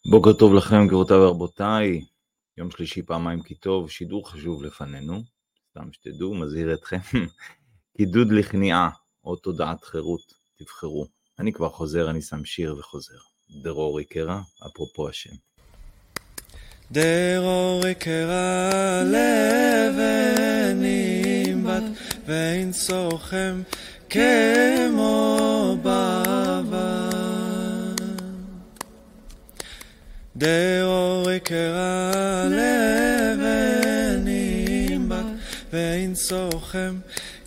בוקר טוב לכם גבירותיי ורבותיי, יום שלישי פעמיים כי טוב, שידור חשוב לפנינו, סתם שתדעו, מזהיר אתכם, קידוד לכניעה או תודעת חירות, תבחרו. אני כבר חוזר, אני שם שיר וחוזר. דרור יקרה, אפרופו השם. דרור יקרה לבנים בת ואין סוכם כמו בעבר. דרור יקרה לבנים בת ואין סוכם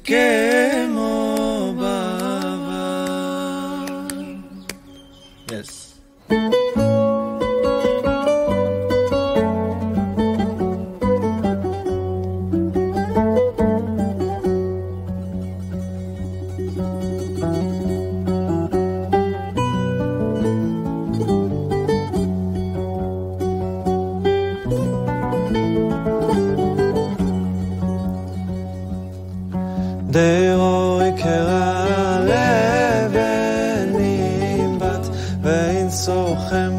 כמו בעבר. Yes. דרור יקרה לבנים בת ואין סוכם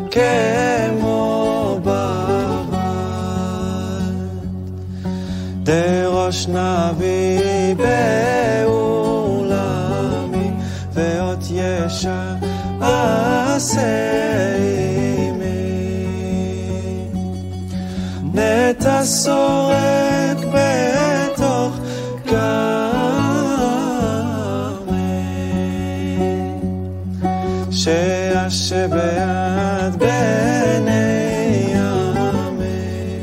כמו בבת. דרוש נביא בעולמי ואות ישר עשה עמי. נטע שורק בתוך שיעשה ביד בני עמי.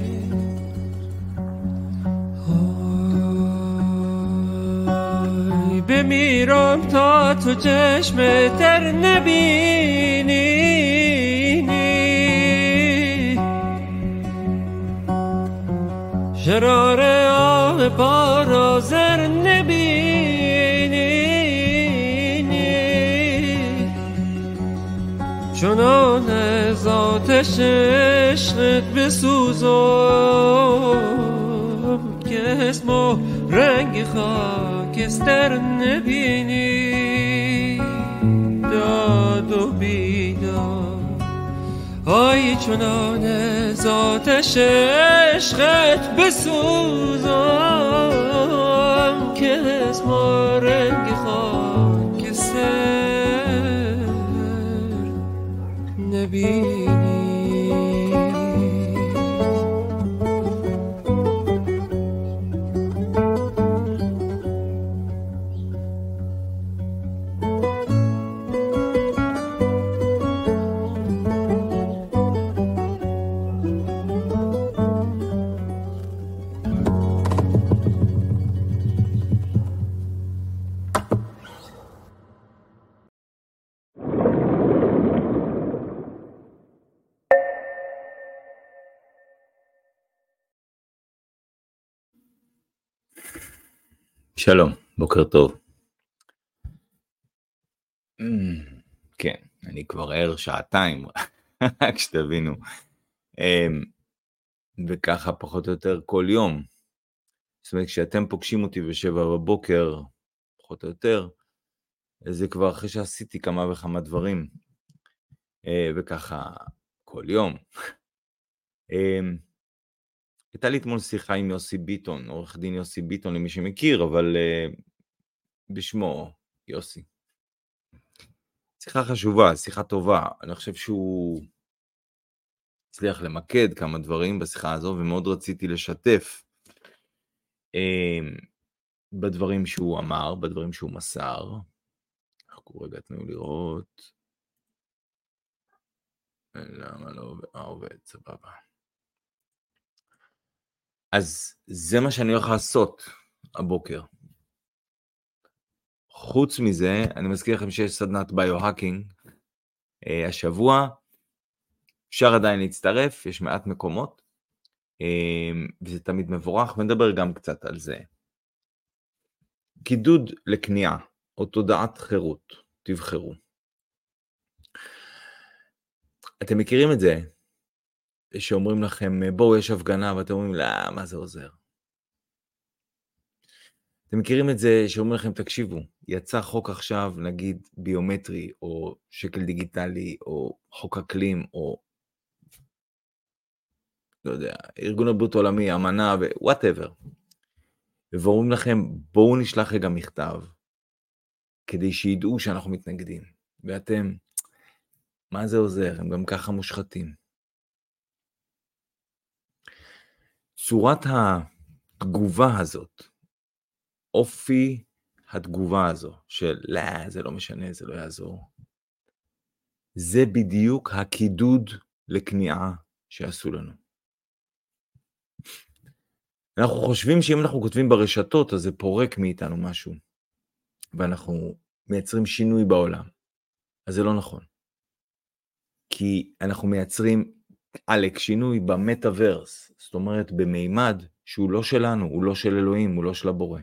אוי במירום تا تو چشم تر نبینی شرار آب پارازر نبینی چنان از آتش عشقت بسوزم که اسم و رنگ خاکستر نبینی. داد و بیداد آی چنان از آتش عشقت بسوزم که اسم و رنگ خاکستر نبینی. שלום, בוקר טוב. כן, אני כבר ער שעתיים, רק שתבינו. וככה פחות או יותר כל יום. זאת אומרת, כשאתם פוגשים אותי ב7 בבוקר, פחות או יותר, זה כבר אחרי שעשיתי כמה וכמה דברים. וככה כל יום. הייתה לי אתמול שיחה עם יוסי ביטון, עורך דין יוסי ביטון למי שמכיר, אבל בשמו יוסי. שיחה חשובה, שיחה טובה, אני חושב שהוא הצליח למקד כמה דברים בשיחה הזו, ומאוד רציתי לשתף בדברים שהוא אמר, בדברים שהוא מסר. אנחנו רגע תנו לראות. למה לא עובד, סבבה. אז זה מה שאני הולך לעשות הבוקר. חוץ מזה, אני מזכיר לכם שיש סדנת ביו-האקינג השבוע, אפשר עדיין להצטרף, יש מעט מקומות, וזה תמיד מבורך, ונדבר גם קצת על זה. קידוד לכניעה, או תודעת חירות, תבחרו. אתם מכירים את זה? שאומרים לכם, בואו יש הפגנה, ואתם אומרים, לא, מה זה עוזר? אתם מכירים את זה שאומרים לכם, תקשיבו, יצא חוק עכשיו, נגיד ביומטרי, או שקל דיגיטלי, או חוק אקלים, או לא יודע, ארגון הבריאות העולמי, אמנה, whatever. ואומרים לכם, בואו נשלח רגע מכתב, כדי שידעו שאנחנו מתנגדים. ואתם, מה זה עוזר? הם גם ככה מושחתים. צורת התגובה הזאת, אופי התגובה הזו, של לא, זה לא משנה, זה לא יעזור. זה בדיוק הקידוד לכניעה שעשו לנו. אנחנו חושבים שאם אנחנו כותבים ברשתות, אז זה פורק מאיתנו משהו, ואנחנו מייצרים שינוי בעולם. אז זה לא נכון. כי אנחנו מייצרים שינוי במטאברס, זאת אומרת במימד שהוא לא שלנו, הוא לא של אלוהים, הוא לא של הבורא.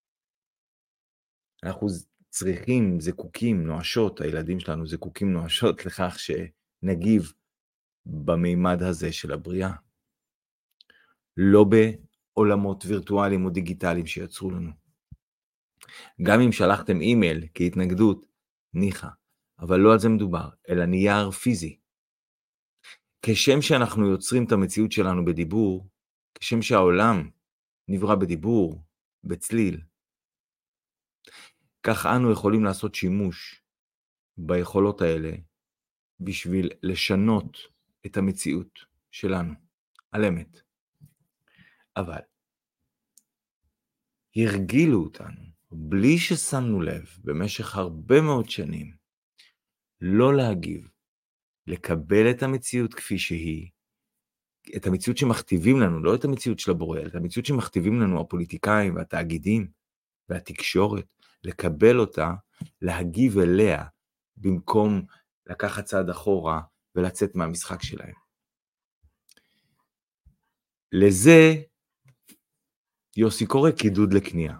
אנחנו צריכים, זקוקים, נואשות, הילדים שלנו זקוקים נואשות לכך שנגיב במימד הזה של הבריאה. לא בעולמות וירטואליים או דיגיטליים שיצרו לנו. גם אם שלחתם אימייל כהתנגדות, ניחא, אבל לא על זה מדובר, אלא נייר פיזי. כשם שאנחנו יוצרים את המציאות שלנו בדיבור, כשם שהעולם נברא בדיבור, בצליל, כך אנו יכולים לעשות שימוש ביכולות האלה בשביל לשנות את המציאות שלנו, על אמת. אבל הרגילו אותנו, בלי ששמנו לב, במשך הרבה מאוד שנים, לא להגיב, לקבל את המציאות כפי שהיא, את המציאות שמכתיבים לנו, לא את המציאות של הבורא, את המציאות שמכתיבים לנו הפוליטיקאים והתאגידים והתקשורת, לקבל אותה, להגיב אליה, במקום לקחת צעד אחורה ולצאת מהמשחק שלהם. לזה יוסי קורא קידוד לכניעה.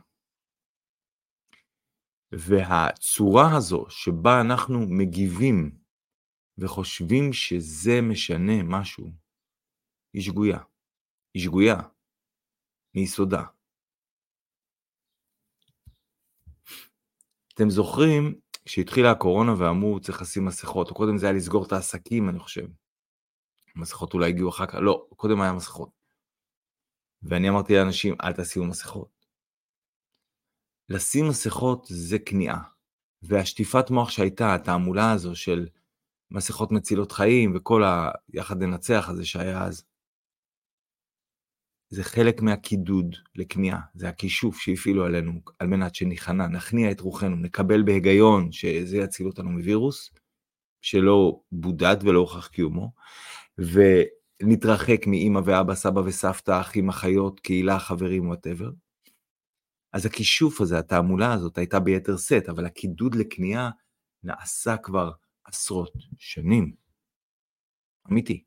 והצורה הזו שבה אנחנו מגיבים וחושבים שזה משנה משהו, היא שגויה. היא שגויה מיסודה. אתם זוכרים כשהתחילה הקורונה ואמרו צריך לשים מסכות, או קודם זה היה לסגור את העסקים, אני חושב. מסכות אולי הגיעו אחר כך, לא, קודם היה מסכות. ואני אמרתי לאנשים, אל תשימו מסכות. לשים מסכות זה כניעה. והשטיפת מוח שהייתה, התעמולה הזו של מסכות מצילות חיים, וכל היחד לנצח הזה שהיה אז, זה חלק מהקידוד לכניעה, זה הכישוף שהפעילו עלינו, על מנת שניכנע, נכניע את רוחנו, נקבל בהיגיון שזה יציל אותנו מווירוס, שלא בודד ולא הוכח קיומו, ונתרחק מאמא ואבא, סבא וסבתא, אחים, אחיות, קהילה, חברים, whatever. אז הכישוף הזה, התעמולה הזאת, הייתה ביתר סט, אבל הקידוד לכניעה נעשה כבר עשרות שנים. אמיתי.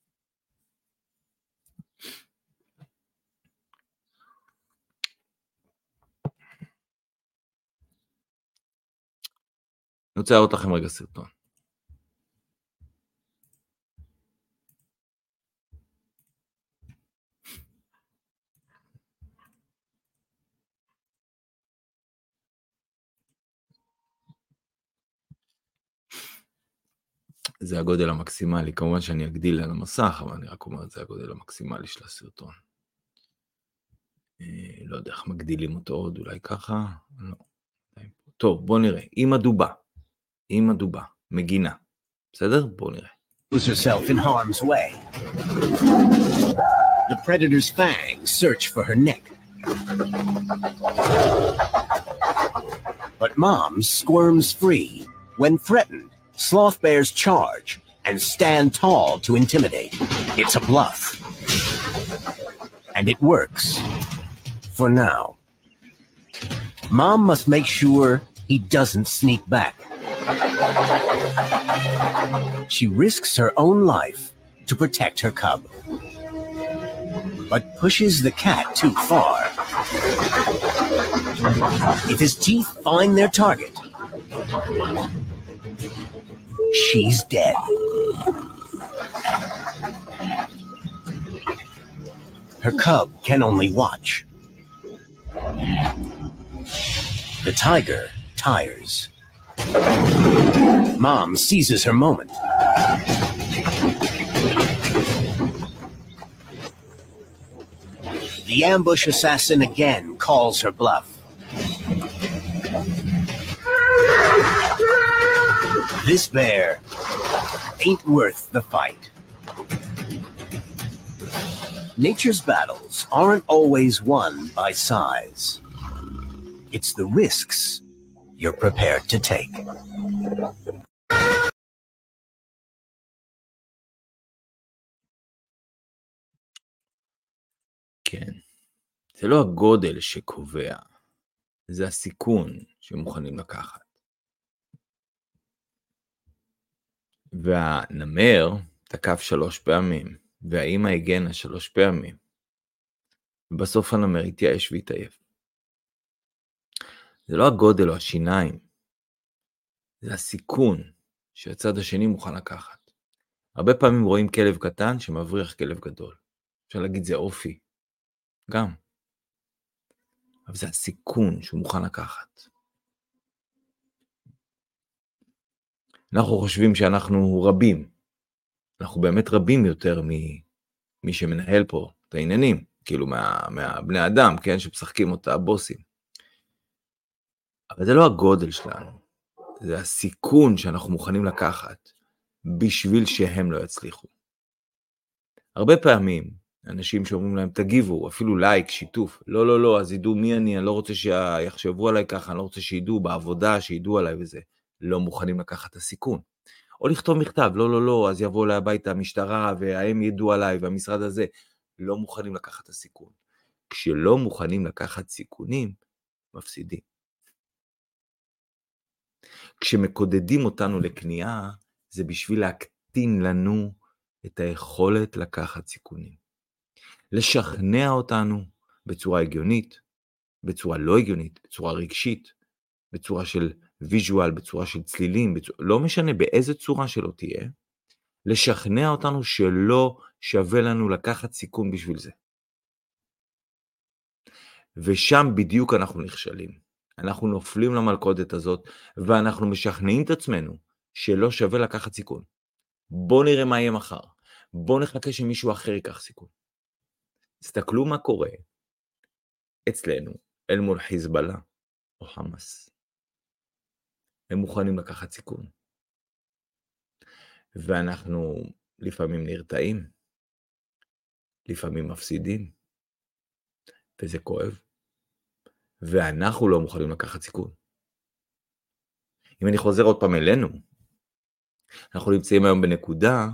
אני רוצה להראות לכם רגע סרטון. זה הגודל המקסימלי, כמובן שאני אגדיל על המסך, אבל אני רק אומר, זה הגודל המקסימלי של הסרטון. לא יודע איך מגדילים אותו עוד, אולי ככה? לא. טוב, בוא נראה. אמא דובה, מגינה. בסדר? בוא נראה. Puts herself in harm's way. The predator's fangs search for her neck. But Mom squirms free. When threatened, sloth bears charge and stand tall to intimidate. It's a bluff. And it works. For now. Mom must make sure he doesn't sneak back. She risks her own life to protect her cub, but pushes the cat too far. If his teeth find their target, she's dead. Her cub can only watch. The tiger tires. Mom seizes her moment. The ambush assassin again calls her bluff. This bear ain't worth the fight. Nature's battles aren't always won by size. It's the risks you're prepared to take. כן. זה לא הגודל שקובע, זה הסיכון שמוכנים לקחת. והנמר תקף 3 פעמים, והאמא הגנה 3 פעמים. ובסוף הנמר התייאש והתעייף. זה לא הגודל או השיניים, זה הסיכון שהצד השני מוכן לקחת. הרבה פעמים רואים כלב קטן שמבריח כלב גדול. אפשר להגיד זה אופי, גם. אבל זה הסיכון שהוא מוכן לקחת. אנחנו חושבים שאנחנו רבים. אנחנו באמת רבים יותר ממי שמנהל פה את העניינים, כאילו מהבני אדם, כן, שמשחקים אותה הבוסים. אבל זה לא הגודל שלנו, זה הסיכון שאנחנו מוכנים לקחת בשביל שהם לא יצליחו. הרבה פעמים אנשים שאומרים להם תגיבו, אפילו לייק, שיתוף, לא, אז ידעו מי אני לא רוצה שיחשבו עליי ככה, אני לא רוצה שידעו בעבודה, שידעו עליי וזה, לא מוכנים לקחת את הסיכון. או לכתוב מכתב, לא, אז יבואו לה הביתה המשטרה והם ידעו עליי והמשרד הזה, לא מוכנים לקחת את הסיכון. כשלא מוכנים לקחת סיכונים, מפסידים. כשמקודדים אותנו לקנייה, זה בשביל להקטין לנו את היכולת לקחת סיכונים. לשכנע אותנו בצורה הגיונית, בצורה לא הגיונית, בצורה רגשית, בצורה של ויז'ואל, בצורה של צלילים, לא משנה באיזה צורה שלא תהיה, לשכנע אותנו שלא שווה לנו לקחת סיכון בשביל זה. ושם בדיוק אנחנו נכשלים. אנחנו נופלים למלכודת הזאת, ואנחנו משכנעים את עצמנו שלא שווה לקחת סיכון. בוא נראה מה יהיה מחר. בוא נחכה שמישהו אחר ייקח סיכון. תסתכלו מה קורה אצלנו, אל מול חיזבאללה או חמאס. הם מוכנים לקחת סיכון. ואנחנו לפעמים נרתעים, לפעמים מפסידים, וזה כואב. ואנחנו לא מוכנים לקחת סיכון. אם אני חוזר עוד פעם אלינו, אנחנו נמצאים היום בנקודה,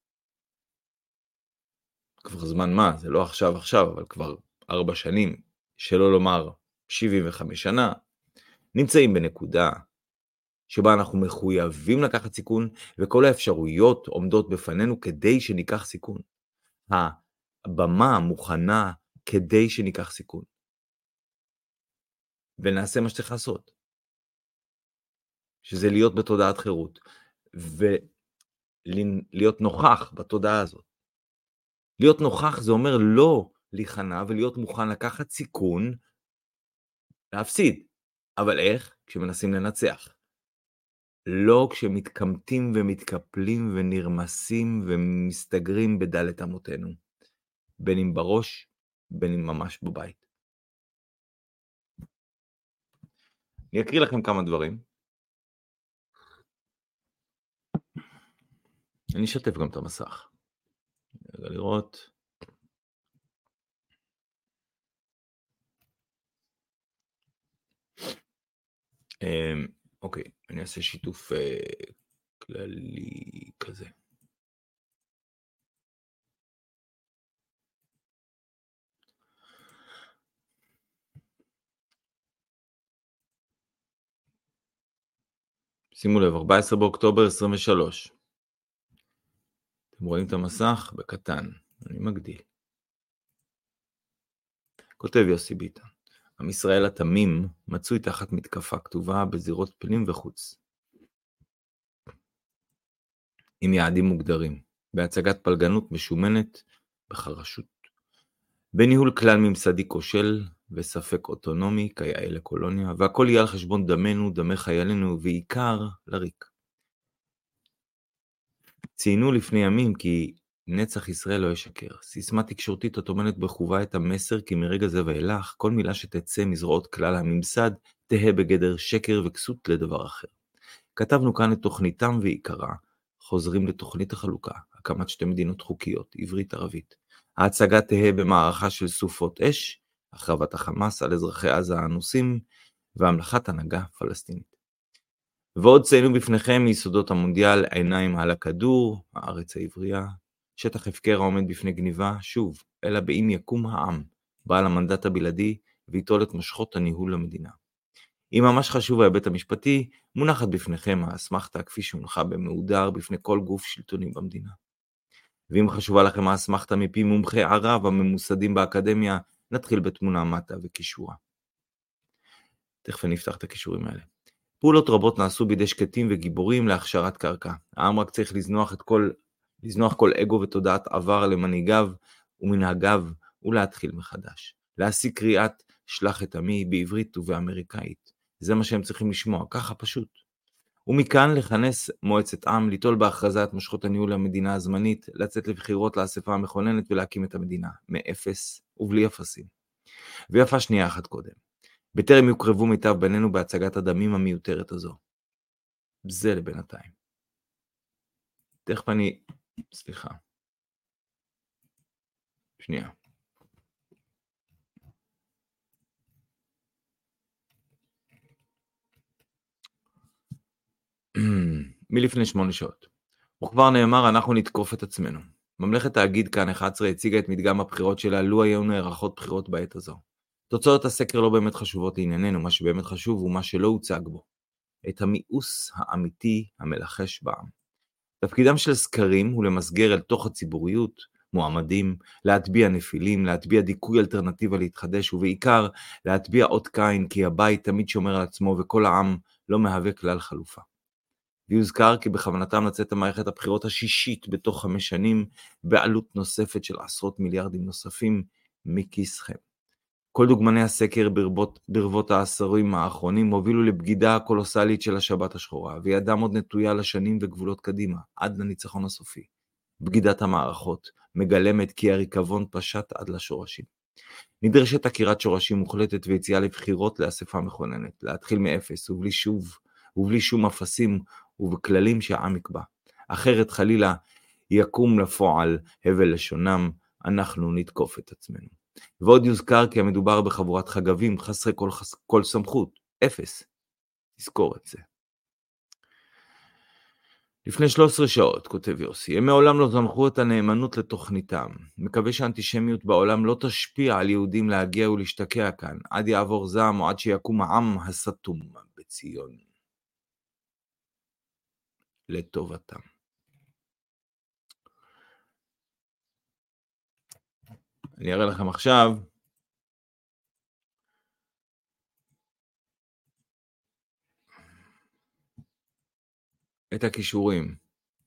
כבר זמן מה, זה לא עכשיו, אבל כבר 4 שנים, שלא לומר 75 שנה, נמצאים בנקודה שבה אנחנו מחויבים לקחת סיכון, וכל האפשרויות עומדות בפנינו כדי שניקח סיכון. הבמה מוכנה כדי שניקח סיכון. ונעשה מה שצריך לעשות. שזה להיות בתודעת חירות, ולהיות נוכח בתודעה הזאת. להיות נוכח זה אומר לא להיכנע, ולהיות מוכן לקחת סיכון, להפסיד. אבל איך? כשמנסים לנצח. לא כשמתקמטים ומתקפלים ונרמסים ומסתגרים בדלת אמותינו. בין אם בראש, בין אם ממש בבית. אני אקריא לכם כמה דברים. אני אשתף גם את המסך. רגע לראות. אוקיי, אני אעשה שיתוף כללי כזה. שימו לב, 14 באוקטובר 23. אתם רואים את המסך? בקטן. אני מגדיל. כותב יוסי ביטון. עם ישראל התמים מצוי תחת מתקפה כתובה בזירות פנים וחוץ. עם יעדים מוגדרים. בהצגת פלגנות משומנת בחרשות. בניהול כלל ממסדי כושל וספק אוטונומי כיאה לקולוניה, והכל יהיה על חשבון דמנו, דמי חיילינו, ועיקר לריק. ציינו לפני ימים כי נצח ישראל לא ישקר. סיסמה תקשורתית הטומנת בחובה את המסר כי מרגע זה ואילך, כל מילה שתצא מזרועות כלל הממסד תהא בגדר שקר וכסות לדבר אחר. כתבנו כאן את תוכניתם ועיקרה, חוזרים לתוכנית החלוקה, הקמת שתי מדינות חוקיות, עברית-ערבית. ההצגה תהא במערכה של סופות אש, החרבת החמאס על אזרחי עזה האנוסים, והמלכת הנהגה פלסטינית. ועוד ציינו בפניכם מיסודות המונדיאל, עיניים על הכדור, הארץ העברייה, שטח הפקר העומד בפני גניבה, שוב, אלא באם יקום העם, בעל המנדט הבלעדי, ויטול את משכות הניהול למדינה. אם ממש חשוב ההיבט המשפטי, מונחת בפניכם האסמכתה כפי שהונחה במהודר בפני כל גוף שלטוני במדינה. ואם חשובה לכם האסמכתה מפי מומחי ערב הממוסדים באקדמיה, נתחיל בתמונה מטה וקישורה. תכף נפתח את הקישורים האלה. פעולות רבות נעשו בידי שקטים וגיבורים להכשרת קרקע. העם רק צריך לזנוח כל אגו ותודעת עבר למנהיגיו ומנהגיו ולהתחיל מחדש. להשיג קריאת שלח את עמי בעברית ובאמריקאית. זה מה שהם צריכים לשמוע, ככה פשוט. ומכאן לכנס מועצת עם, ליטול בהכרזה את מושכות הניהול למדינה הזמנית, לצאת לבחירות לאספה המכוננת ולהקים את המדינה, מאפס ובלי אפסים. ויפה שנייה אחת קודם. בטרם יוקרבו מיטב בינינו בהצגת הדמים המיותרת הזו. זה לבינתיים. תכף סליחה. שנייה. מלפני 8 שעות. וכבר נאמר, אנחנו נתקוף את עצמנו. ממלכת תאגיד כאן 11 הציגה את מדגם הבחירות שלה, לו היו נערכות בחירות בעת הזו. תוצאות הסקר לא באמת חשובות לענייננו, מה שבאמת חשוב הוא מה שלא הוצג בו. את המיאוס האמיתי המלחש בעם. תפקידם של סקרים הוא למסגר אל תוך הציבוריות, מועמדים, להטביע נפילים, להטביע דיכוי אלטרנטיבה להתחדש, ובעיקר להטביע אות קין, כי הבית תמיד שומר על עצמו וכל העם לא מהווה כלל חלופה. ויוזכר כי בכוונתם לצאת המערכת הבחירות השישית בתוך 5 שנים, בעלות נוספת של עשרות מיליארדים נוספים מכיסכם. כל דוגמני הסקר ברבות העשורים האחרונים הובילו לבגידה הקולוסלית של השבת השחורה, וידם עוד נטויה לשנים וגבולות קדימה, עד לניצחון הסופי. בגידת המערכות מגלמת כי הריקבון פשט עד לשורשים. נדרשת עקירת שורשים מוחלטת ויציאה לבחירות לאספה מכוננת, להתחיל מאפס ובלי שום אפסים ובכללים שהעם יקבע. אחרת חלילה יקום לפועל הבל לשונם, אנחנו נתקוף את עצמנו. ועוד יוזכר כי המדובר בחבורת חגבים חסרי כל סמכות, אפס. תזכור את זה. לפני 13 שעות, כותב יוסי, הם מעולם לא זנחו את הנאמנות לתוכניתם. מקווה שהאנטישמיות בעולם לא תשפיע על יהודים להגיע ולהשתקע כאן, עד יעבור זעם או עד שיקום העם הסתום בציון. לטובתם. אני אראה לכם עכשיו את הכישורים.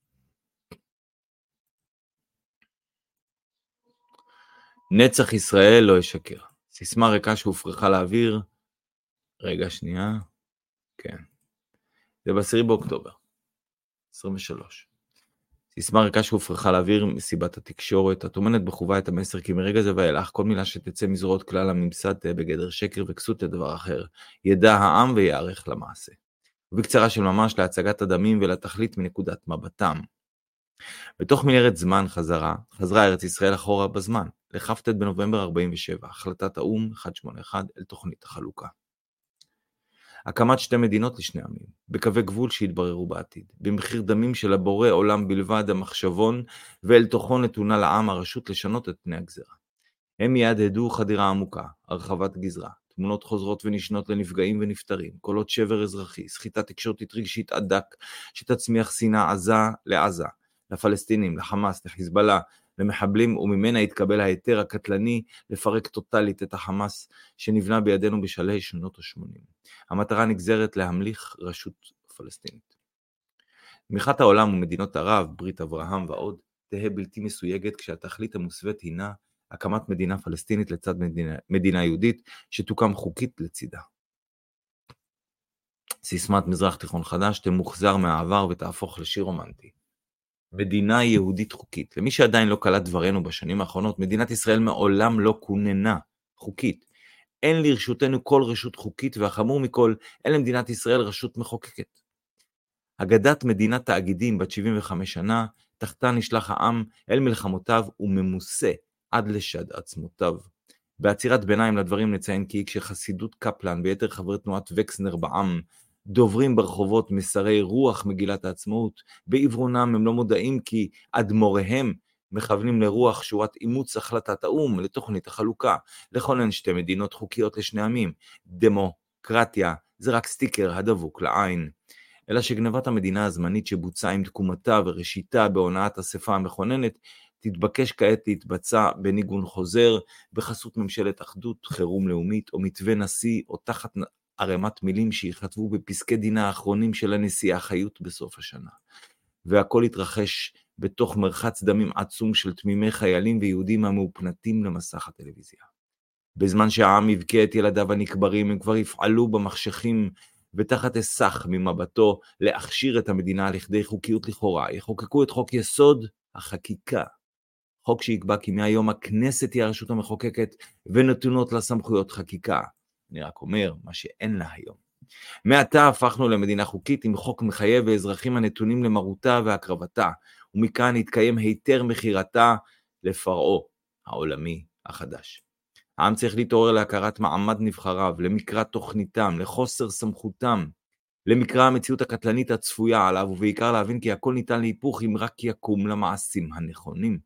נצח ישראל לא ישקר. סיסמה ריקה שהופרחה לאוויר. רגע שנייה. כן. זה ב10 באוקטובר. 23. סיסמה ריקה שהופרחה לאוויר מסיבת התקשורת, הטומנת בחובה את המסר כי מרגע זה ואילך כל מילה שתצא מזרועות כלל הממסד תהיה בגדר שקר וכסות לדבר אחר. ידע העם ויערך למעשה. ובקצרה של ממש להצגת הדמים ולתכלית מנקודת מבטם. בתוך מנהרת זמן חזרה ארץ ישראל אחורה בזמן, לכ"ט בנובמבר 47, החלטת האו"ם 181 אל תוכנית החלוקה. הקמת שתי מדינות לשני עמים, בקווי גבול שהתבררו בעתיד, במחיר דמים של הבורא עולם בלבד המחשבון, ואל תוכו נתונה לעם הרשות לשנות את פני הגזרה. הם יהדהדו חדירה עמוקה, הרחבת גזרה, תמונות חוזרות ונשנות לנפגעים ונפטרים, קולות שבר אזרחי, סחיטה תקשורתית רגשית עדק, שתצמיח שנאה עזה לעזה, לפלסטינים, לחמאס, לחיזבאללה, למחבלים, וממנה התקבל ההיתר הקטלני לפרק טוטלית את החמאס שנבנה בידינו בשלהי שנות ה-80. המטרה נגזרת להמליך רשות פלסטינית. תמיכת העולם ומדינות ערב, ברית אברהם ועוד, תהא בלתי מסויגת כשהתכלית המוסווית הינה הקמת מדינה פלסטינית לצד מדינה יהודית שתוקם חוקית לצידה. סיסמת מזרח תיכון חדש תמוחזר מהעבר ותהפוך לשיר רומנטי. מדינה יהודית חוקית. למי שעדיין לא קלט דברנו בשנים האחרונות, מדינת ישראל מעולם לא כוננה חוקית. אין לרשותנו כל רשות חוקית, והחמור מכל, אין למדינת ישראל רשות מחוקקת. אגדת מדינת תאגידים בת 75 שנה, תחתה נשלח העם אל מלחמותיו וממוסה עד לשד עצמותיו. בעצירת ביניים לדברים נציין כי כשחסידות קפלן ויתר חברי תנועת וקסנר בעם דוברים ברחובות מסרי רוח מגילת העצמאות, בעברונם הם לא מודעים כי אדמוריהם מכוונים לרוח שורת אימוץ החלטת האום לתוכנית החלוקה, לכונן שתי מדינות חוקיות לשני עמים. דמוקרטיה זה רק סטיקר הדבוק לעין. אלא שגנבת המדינה הזמנית שבוצעה עם תקומתה וראשיתה בהונאת אספה המכוננת, תתבקש כעת להתבצע בניגון חוזר, בחסות ממשלת אחדות, חירום לאומית, או מתווה נשיא, או תחת ערימת מילים שיכתבו בפסקי דינה האחרונים של הנשיאה חיות בסוף השנה. והכל התרחש בתוך מרחץ דמים עצום של תמימי חיילים ויהודים המאופנתים למסך הטלוויזיה. בזמן שהעם יבכה את ילדיו הנקברים, הם כבר יפעלו במחשכים, ותחת הסך ממבטו להכשיר את המדינה לכדי חוקיות לכאורה, יחוקקו את חוק יסוד החקיקה. חוק שיקבע כי מהיום הכנסת היא הרשות המחוקקת ונתונות לה סמכויות חקיקה. אני רק אומר מה שאין לה היום. מעתה הפכנו למדינה חוקית עם חוק מחייב ואזרחים הנתונים למרותה והקרבתה, ומכאן יתקיים היתר מחירתה לפרעה העולמי החדש. העם צריך להתעורר להכרת מעמד נבחריו, למקרא תוכניתם, לחוסר סמכותם, למקרא המציאות הקטלנית הצפויה עליו, ובעיקר להבין כי הכל ניתן להיפוך אם רק יקום למעשים הנכונים.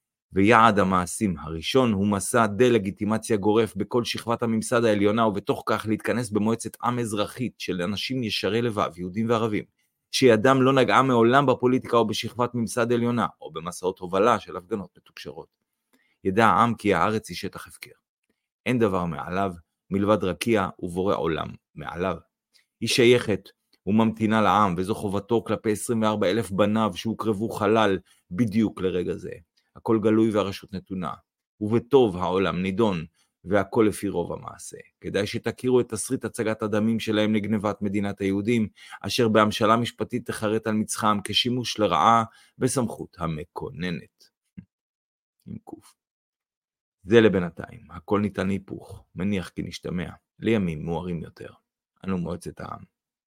ויעד המעשים הראשון הוא מסע דה-לגיטימציה גורף בכל שכבת הממסד העליונה, ובתוך כך להתכנס במועצת עם אזרחית של אנשים ישרי לבב, יהודים וערבים, שידם לא נגעה מעולם בפוליטיקה או בשכבת ממסד עליונה, או במסעות הובלה של הפגנות מתוקשרות. ידע העם כי הארץ היא שטח הפקר. אין דבר מעליו, מלבד רקיע ובורא עולם מעליו. היא שייכת וממתינה לעם, וזו חובתו כלפי 24,000 בניו שהוקרבו חלל בדיוק לרגע זה. הכל גלוי והרשות נתונה, ובטוב העולם נידון, והכל לפי רוב המעשה. כדאי שתכירו את תסריט הצגת הדמים שלהם לגנבת מדינת היהודים, אשר בהמשלה משפטית תחרט על מצחם כשימוש לרעה בסמכות המקוננת. עם קוף. זה לבינתיים, הכל ניתן להיפוך, מניח כי נשתמע, לימים מוארים יותר. אנו מועצת העם.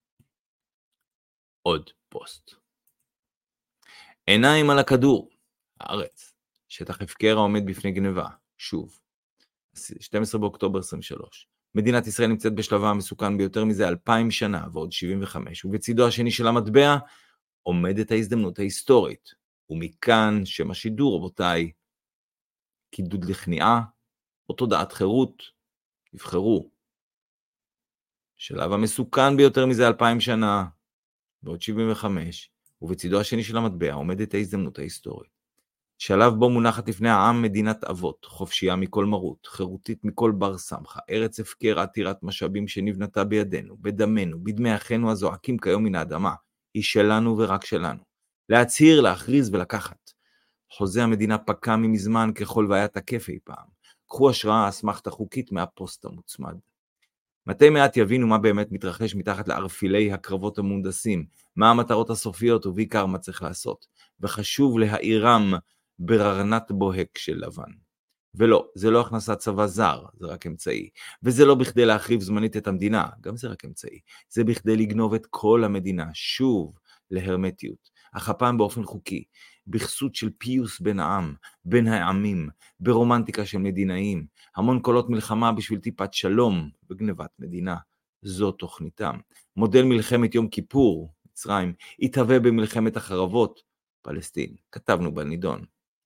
עוד פוסט. עיניים על הכדור, הארץ, שטח הפקר העומד בפני גנבה, שוב. 12 באוקטובר 23. מדינת ישראל נמצאת בשלבה המסוכן ביותר מזה 2000 שנה ועוד 75, ובצידו השני של המטבע עומדת ההזדמנות ההיסטורית. ומכאן שם השידור, רבותיי, קידוד לכניעה או תודעת חירות, יבחרו. שלב המסוכן ביותר מזה 2000 שנה ועוד 75, ובצידו השני של המטבע עומדת ההזדמנות ההיסטורית. שלב בו מונחת לפני העם מדינת אבות, חופשייה מכל מרות, חירותית מכל בר סמכה, ארץ הפקר עתירת משאבים שנבנתה בידינו, בדמנו, בדמי אחינו הזועקים כיום מן האדמה, היא שלנו ורק שלנו. להצהיר, להכריז ולקחת. חוזה המדינה פקע ממזמן ככל והיה תקף אי פעם. קחו השראה אסמכתה חוקית מהפוסט המוצמד. מתי מעט יבינו מה באמת מתרחש מתחת לערפילי הקרבות המונדסים, מה המטרות הסופיות ובעיקר מה צריך לעשות, וחשוב להאירם בררנת בוהק של לבן. ולא, זה לא הכנסת צבא זר, זה רק אמצעי, וזה לא בכדי להחריב זמנית את המדינה, גם זה רק אמצעי, זה בכדי לגנוב את כל המדינה, שוב להרמטיות, אך הפעם באופן חוקי, בכסות של פיוס בין העם, בין העמים, ברומנטיקה של מדינאים, המון קולות מלחמה בשביל טיפת שלום וגנבת מדינה. זו תוכניתם. מודל מלחמת יום כיפור, מצרים, התהווה במלחמת החרבות, פלסטין. כתבנו בנידון.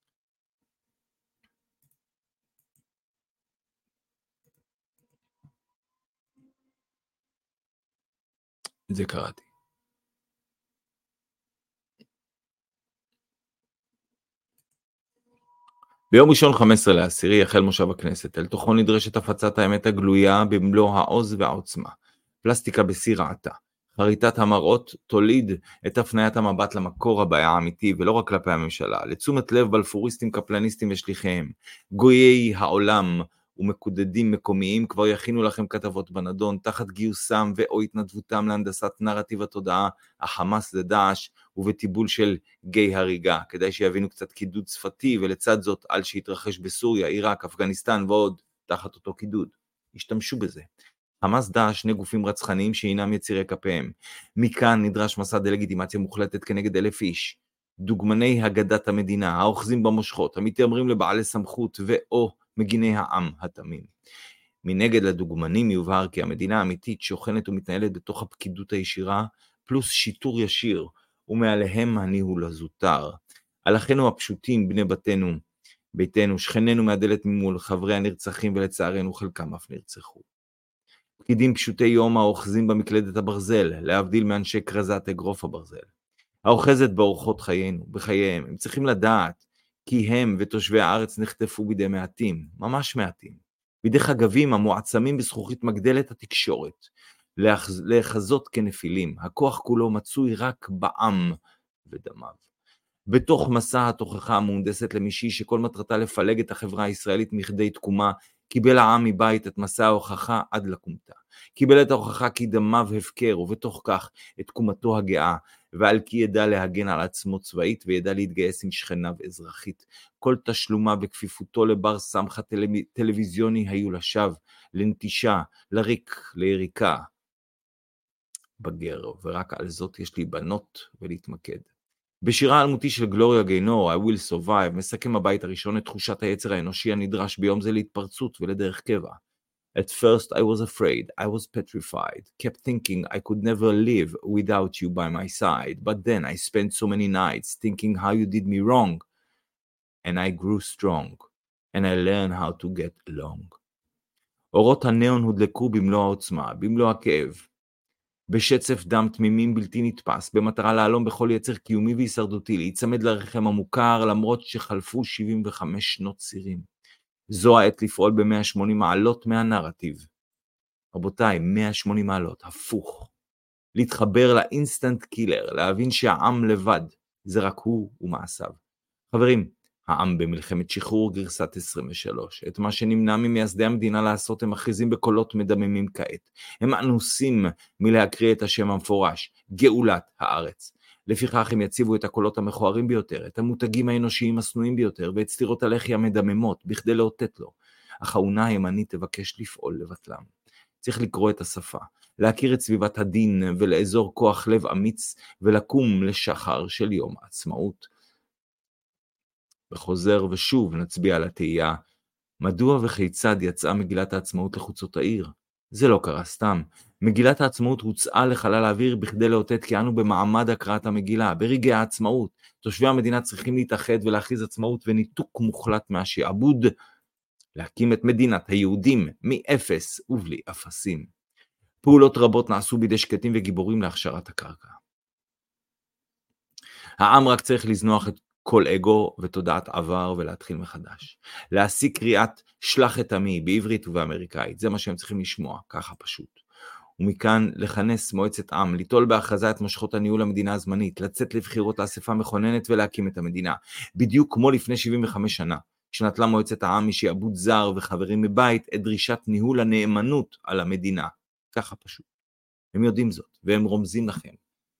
זה קראתי. ביום ראשון 15/10 יחל מושב הכנסת, אל תוכו נדרשת הפצת האמת הגלויה במלוא העוז והעוצמה. פלסטיקה בשיא רעתה. חריטת המראות תוליד את הפניית המבט למקור הבעיה האמיתי ולא רק כלפי הממשלה, לתשומת לב בלפוריסטים, קפלניסטים ושליחיהם, גויי העולם ומקודדים מקומיים כבר יכינו לכם כתבות בנדון תחת גיוסם ואו התנדבותם להנדסת נרטיב התודעה, החמאס לדאעש ובטיבול של גיא הריגה, כדי שיבינו קצת קידוד שפתי ולצד זאת על שיתרחש בסוריה, עיראק, אפגניסטן ועוד תחת אותו קידוד. השתמשו בזה. חמאס דאעש שני גופים רצחניים שאינם יצירי כפיהם. מכאן נדרש מסע דלגיטימציה מוחלטת כנגד 1,000 איש. דוגמני הגדת המדינה, האוחזים במושכות, המתיימרים לבעלי סמכות ואו מגיני העם התמים. מנגד לדוגמנים יובהר כי המדינה האמיתית שוכנת ומתנהלת בתוך הפקידות הישירה, פלוס שיטור ישיר, ומעליהם הניהול הזוטר. על אחינו הפשוטים, בני ביתנו, שכנינו מהדלת ממול, חברי הנרצחים ולצערנו חלקם אף נרצחו. פקידים פשוטי יום האוחזים במקלדת הברזל, להבדיל מאנשי קרזת אגרוף הברזל. האוחזת באורחות חיינו, בחייהם, הם צריכים לדעת כי הם ותושבי הארץ נחטפו בידי מעטים, ממש מעטים, בידי חגבים המועצמים בזכוכית מגדלת התקשורת, להחזות כנפילים, הכוח כולו מצוי רק בעם ודמיו. בתוך מסע התוכחה המהונדסת למישהי שכל מטרתה לפלג את החברה הישראלית מכדי תקומה, קיבל העם מבית את מסע ההוכחה עד לקומתה. קיבל את ההוכחה כי דמיו הפקר, ובתוך כך את תקומתו הגאה, ועל כי ידע להגן על עצמו צבאית, וידע להתגייס עם שכניו אזרחית. כל תשלומה וכפיפותו לבר סמכה טלוויזיוני היו לשווא, לנטישה, לריק, ליריקה. בגר, ורק על זאת יש לי בנות ולהתמקד. בשירה האלמותי של גלוריה גיינור, I Will Survive, מסכם הבית הראשון את תחושת היצר האנושי הנדרש ביום זה להתפרצות ולדרך קבע. At first I was afraid, I was petrified, kept thinking I could never live without you by my side, but then I spent so many nights thinking how you did me wrong, and I grew strong, and I learned how to get along. אורות הניאון הודלקו במלוא העוצמה, במלוא הכאב, בשצף דם תמימים בלתי נתפס, במטרה להלום בכל יצר קיומי והישרדותי, להיצמד לרחם המוכר, למרות שחלפו 75 שנות צירים. זו העת לפעול ב-180 מעלות מהנרטיב. רבותיי, 180 מעלות, הפוך. להתחבר לאינסטנט קילר, להבין שהעם לבד, זה רק הוא ומעשיו. חברים, העם במלחמת שחרור גרסת 23. את מה שנמנע ממייסדי המדינה לעשות הם מכריזים בקולות מדממים כעת. הם אנוסים מלהקריא את השם המפורש, גאולת הארץ. לפיכך הם יציבו את הקולות המכוערים ביותר, את המותגים האנושיים הסנועים ביותר, ואת סתירות הלחי המדממות, בכדי לאותת לו. אך האונה הימנית תבקש לפעול לבטלם. צריך לקרוא את השפה, להכיר את סביבת הדין ולאזור כוח לב אמיץ, ולקום לשחר של יום עצמאות. וחוזר ושוב נצביע על התהייה, מדוע וכיצד יצאה מגילת העצמאות לחוצות העיר? זה לא קרה סתם. מגילת העצמאות הוצאה לחלל האוויר בכדי לאותת כי אנו במעמד הקראת המגילה, ברגעי העצמאות. תושבי המדינה צריכים להתאחד ולהכריז עצמאות וניתוק מוחלט מהשעבוד, להקים את מדינת היהודים מאפס ובלי אפסים. פעולות רבות נעשו בידי שקטים וגיבורים להכשרת הקרקע. העם רק צריך לזנוח את כל אגו ותודעת עבר ולהתחיל מחדש. להשיג קריאת שלח את עמי בעברית ובאמריקאית, זה מה שהם צריכים לשמוע, ככה פשוט. ומכאן לכנס מועצת עם, ליטול בהכרזה את מושכות הניהול המדינה הזמנית, לצאת לבחירות לאספה מכוננת ולהקים את המדינה. בדיוק כמו לפני 75 שנה, כשנטלה מועצת העם משעבוד זר וחברים מבית את דרישת ניהול הנאמנות על המדינה. ככה פשוט. הם יודעים זאת, והם רומזים לכם.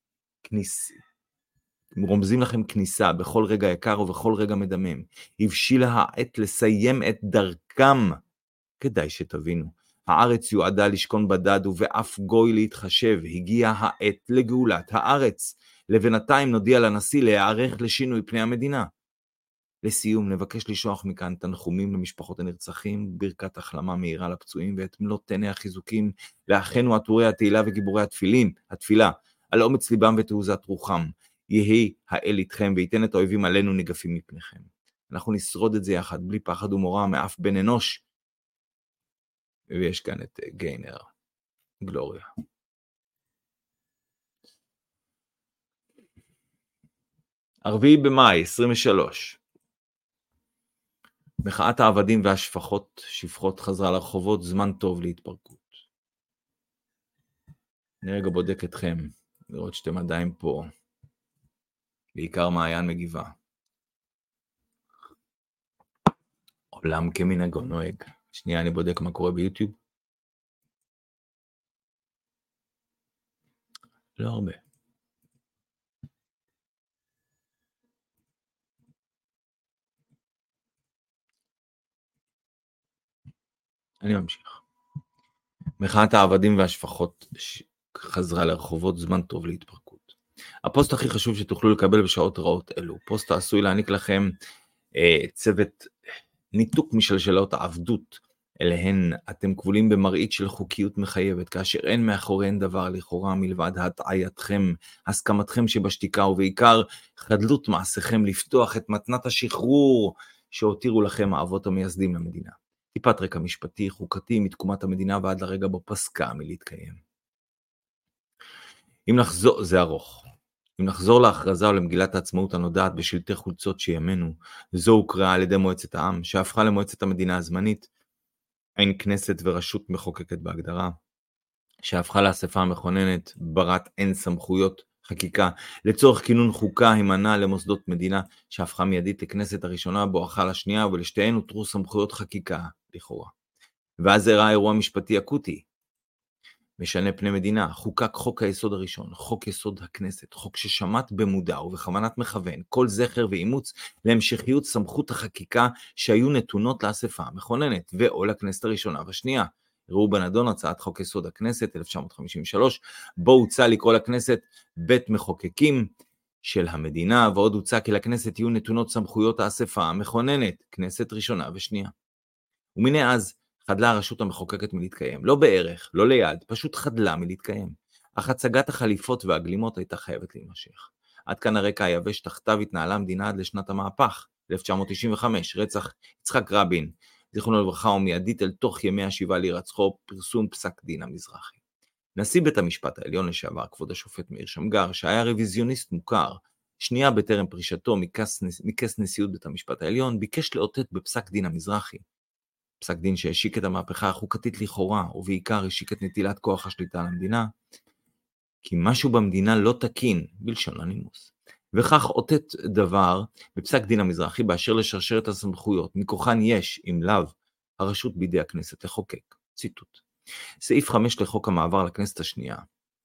הם רומזים לכם כניסה בכל רגע יקר ובכל רגע מדמם. הבשילה העת לסיים את דרכם. כדאי שתבינו. הארץ יועדה לשכון בדד ובאף גוי להתחשב. הגיעה העת לגאולת הארץ. לבינתיים נודיע לנשיא להיערך לשינוי פני המדינה. לסיום נבקש לשלוח מכאן תנחומים למשפחות הנרצחים, ברכת החלמה מהירה לפצועים ואת מלוא תני החיזוקים לאחינו עטורי התהילה וגיבורי התפילה, על אומץ ליבם ותעוזת רוחם. יהי האל איתכם וייתן את האויבים עלינו ניגפים מפניכם. אנחנו נשרוד את זה יחד בלי פחד ומורא מאף בן אנוש. ויש כאן את גיינר, גלוריה. הרביעי במאי 23. מחאת העבדים והשפחות, שפחות חזרה לרחובות, זמן טוב להתפרקות. אני רגע בודק אתכם, לראות שאתם עדיין פה. בעיקר מעיין מגיבה. עולם כמנהגו נוהג. שנייה, אני בודק מה קורה ביוטיוב. לא הרבה. אני ממשיך. מחאת העבדים והשפחות חזרה לרחובות, זמן טוב להתפרקות. הפוסט הכי חשוב שתוכלו לקבל בשעות רעות אלו. פוסט העשוי להעניק לכם צוות ניתוק משלשלות העבדות, אליהן אתם כבולים במראית של חוקיות מחייבת, כאשר אין מאחוריהן דבר לכאורה מלבד הטעייתכם, הסכמתכם שבשתיקה, ובעיקר חדלות מעשיכם לפתוח את מתנת השחרור שהותירו לכם האבות המייסדים למדינה. טיפת רקע משפטי, חוקתי, מתקומת המדינה ועד לרגע בו פסקה מלהתקיים. אם נחזור, זה ארוך. אם נחזור להכרזה או למגילת העצמאות הנודעת בשלטי חולצות שימינו, זו הוקראה על ידי מועצת העם, שהפכה למועצת המדינה הזמנית, אין כנסת ורשות מחוקקת בהגדרה, שהפכה לאספה המכוננת, ברת אין סמכויות חקיקה, לצורך כינון חוקה הימנה למוסדות מדינה, שהפכה מיידית לכנסת הראשונה, בואכה לשנייה, ולשתיהן הותרו סמכויות חקיקה לכאורה. ואז הראה אירוע משפטי אקוטי, משנה פני מדינה, חוקק חוק היסוד הראשון, חוק יסוד הכנסת, חוק ששמט במודע ובכוונת מכוון, כל זכר ואימוץ להמשכיות סמכות החקיקה שהיו נתונות לאספה המכוננת, ואו לכנסת הראשונה והשנייה. ראו בנדון הצעת חוק יסוד הכנסת 1953, בו הוצע לקרוא לכנסת בית מחוקקים של המדינה, ועוד הוצע כי לכנסת יהיו נתונות סמכויות האספה המכוננת, כנסת ראשונה ושנייה. ומנה אז, חדלה הרשות המחוקקת מלהתקיים, לא בערך, לא ליד, פשוט חדלה מלהתקיים. אך הצגת החליפות והגלימות הייתה חייבת להימשך. עד כאן הרקע היבש תחתיו התנהלה המדינה עד לשנת המהפך, 1995, רצח יצחק רבין, זיכרונו לברכה, ומיידית אל תוך ימי השיבה להירצחו, פרסום פסק דין המזרחי. נשיא בית המשפט העליון לשעבר, כבוד השופט מאיר שמגר, שהיה רוויזיוניסט מוכר, שנייה בטרם פרישתו מכס נשיאות בית המשפט העליון, ביקש לאותת בפסק דין המזרחי. פסק דין שהשיק את המהפכה החוקתית לכאורה, ובעיקר השיק את נטילת כוח השליטה על המדינה, כי משהו במדינה לא תקין, בלשון הנימוס. וכך אותת דבר בפסק דין המזרחי באשר לשרשרת הסמכויות, מכוחן יש, אם לאו, הרשות בידי הכנסת לחוקק. ציטוט. סעיף 5 לחוק המעבר לכנסת השנייה,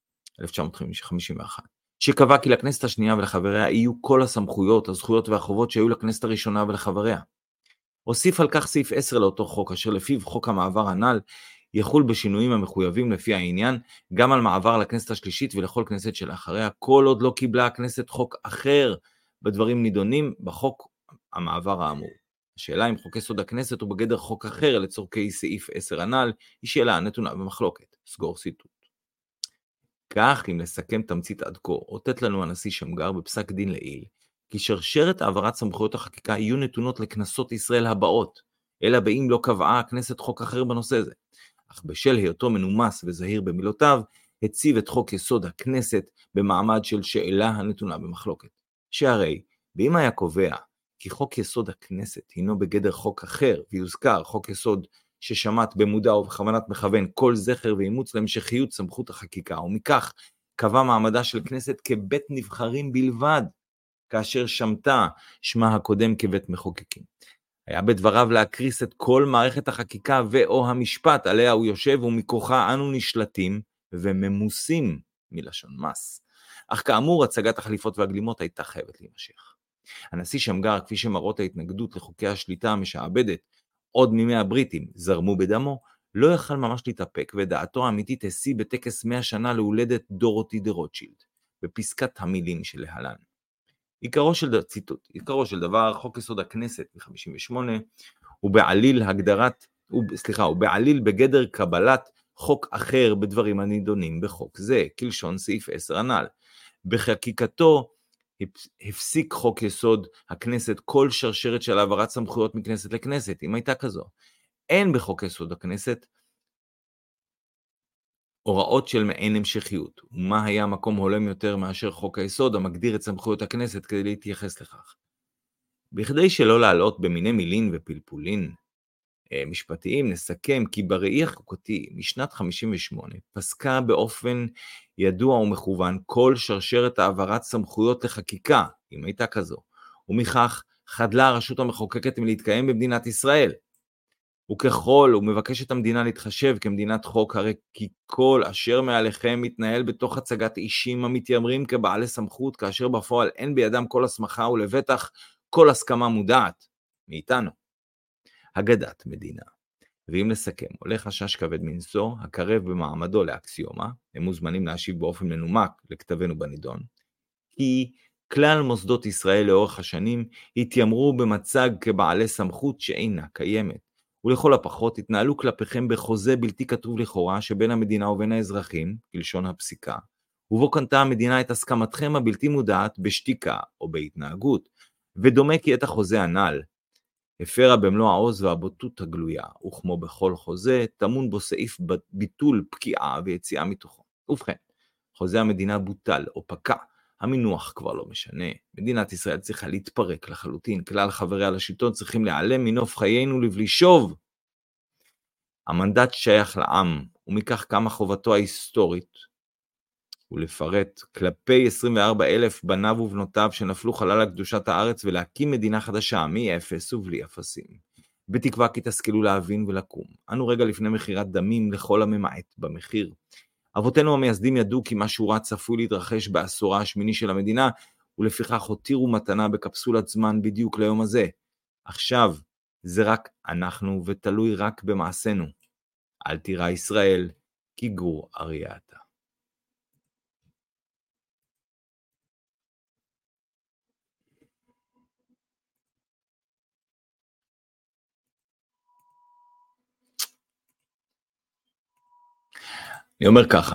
1951, שקבע כי לכנסת השנייה ולחבריה יהיו כל הסמכויות, הזכויות והחובות שהיו לכנסת הראשונה ולחבריה. הוסיף על כך סעיף 10 לאותו חוק, אשר לפיו חוק המעבר הנ"ל יחול בשינויים המחויבים לפי העניין, גם על מעבר לכנסת השלישית ולכל כנסת שלאחריה, כל עוד לא קיבלה הכנסת חוק אחר בדברים נידונים בחוק המעבר האמור. השאלה אם חוק יסוד הכנסת הוא בגדר חוק אחר לצורכי סעיף 10 הנ"ל, היא שאלה נתונה במחלוקת. סגור ציטוט. כך, אם לסכם תמצית עד כה, אותת לנו הנשיא שמגר בפסק דין לעיל, כי שרשרת העברת סמכויות החקיקה יהיו נתונות לכנסות ישראל הבאות, אלא באם לא קבעה הכנסת חוק אחר בנושא זה. אך בשל היותו מנומס וזהיר במילותיו, הציב את חוק יסוד הכנסת במעמד של שאלה הנתונה במחלוקת. שהרי, באם היה קובע כי חוק יסוד הכנסת הינו בגדר חוק אחר, ויוזכר חוק יסוד ששמט במודע ובכוונת מכוון כל זכר ואימוץ להמשכיות סמכות החקיקה, ומכך קבע מעמדה של כנסת כבית נבחרים בלבד, כאשר שמתה שמה הקודם כבית מחוקקים. היה בדבריו להקריס את כל מערכת החקיקה ואו המשפט עליה הוא יושב, ומכוחה אנו נשלטים וממוסים מלשון מס. אך כאמור, הצגת החליפות והגלימות הייתה חייבת להימשך. הנשיא שמגר, כפי שמראות ההתנגדות לחוקי השליטה המשעבדת, עוד מימי הבריטים זרמו בדמו, לא יכל ממש להתאפק, ודעתו האמיתית השיא בטקס 100 שנה להולדת דורותי דה רוטשילד, בפסקת המילים שלהלן. עיקרו של דבר, חוק יסוד הכנסת מ-58, הוא בעליל בגדר קבלת חוק אחר בדברים הנידונים בחוק זה, כלשון סעיף 10 הנ"ל. בחקיקתו הפסיק חוק יסוד הכנסת כל שרשרת של העברת סמכויות מכנסת לכנסת, אם הייתה כזו. אין בחוק יסוד הכנסת הוראות של מעין המשכיות, ומה היה מקום הולם יותר מאשר חוק היסוד המגדיר את סמכויות הכנסת כדי להתייחס לכך. בכדי שלא לעלות במיני מילין ופלפולין משפטיים, נסכם כי בראי החוקתי משנת 58 פסקה באופן ידוע ומכוון כל שרשרת העברת סמכויות לחקיקה, אם הייתה כזו, ומכך חדלה הרשות המחוקקת מלהתקיים במדינת ישראל. וככל ומבקשת המדינה להתחשב כמדינת חוק, הרי כי כל אשר מעליכם מתנהל בתוך הצגת אישים המתיימרים כבעלי סמכות, כאשר בפועל אין בידם כל הסמכה ולבטח כל הסכמה מודעת מאיתנו. הגדת מדינה. ואם לסכם, עולה חשש כבד מנשוא, הקרב במעמדו לאקסיומה, הם מוזמנים להשיב באופן מנומק לכתבנו בנידון, כי כלל מוסדות ישראל לאורך השנים התיימרו במצג כבעלי סמכות שאינה קיימת, ולכל הפחות התנהלו כלפיכם בחוזה בלתי כתוב לכאורה שבין המדינה ובין האזרחים, כלשון הפסיקה, ובו קנתה המדינה את הסכמתכם הבלתי מודעת בשתיקה או בהתנהגות, ודומה כי את החוזה הנ"ל הפרה במלוא העוז והבוטות הגלויה, וכמו בכל חוזה, טמון בו סעיף ביטול פקיעה ויציאה מתוכו. ובכן, חוזה המדינה בוטל או פקע, המינוח כבר לא משנה. מדינת ישראל צריכה להתפרק לחלוטין, כלל חבריה לשלטון צריכים להיעלם מנוף חיינו לבלי שוב. המנדט שייך לעם, ומכך קמה חובתו ההיסטורית, ולפרט כלפי 24,000 בניו ובנותיו שנפלו חלל לקדושת הארץ, ולהקים מדינה חדשה מאפס ובלי אפסים. בתקווה כי תשכילו להבין ולקום. אנו רגע לפני מחירת דמים לכל הממעט במחיר. אבותינו המייסדים ידעו כי משהו רע צפוי להתרחש בעשורה השמיני של המדינה, ולפיכך הותירו מתנה בקפסולת זמן בדיוק ליום הזה. עכשיו זה רק אנחנו ותלוי רק במעשינו. אל תירא ישראל כי גור אריה אתה. אני אומר ככה,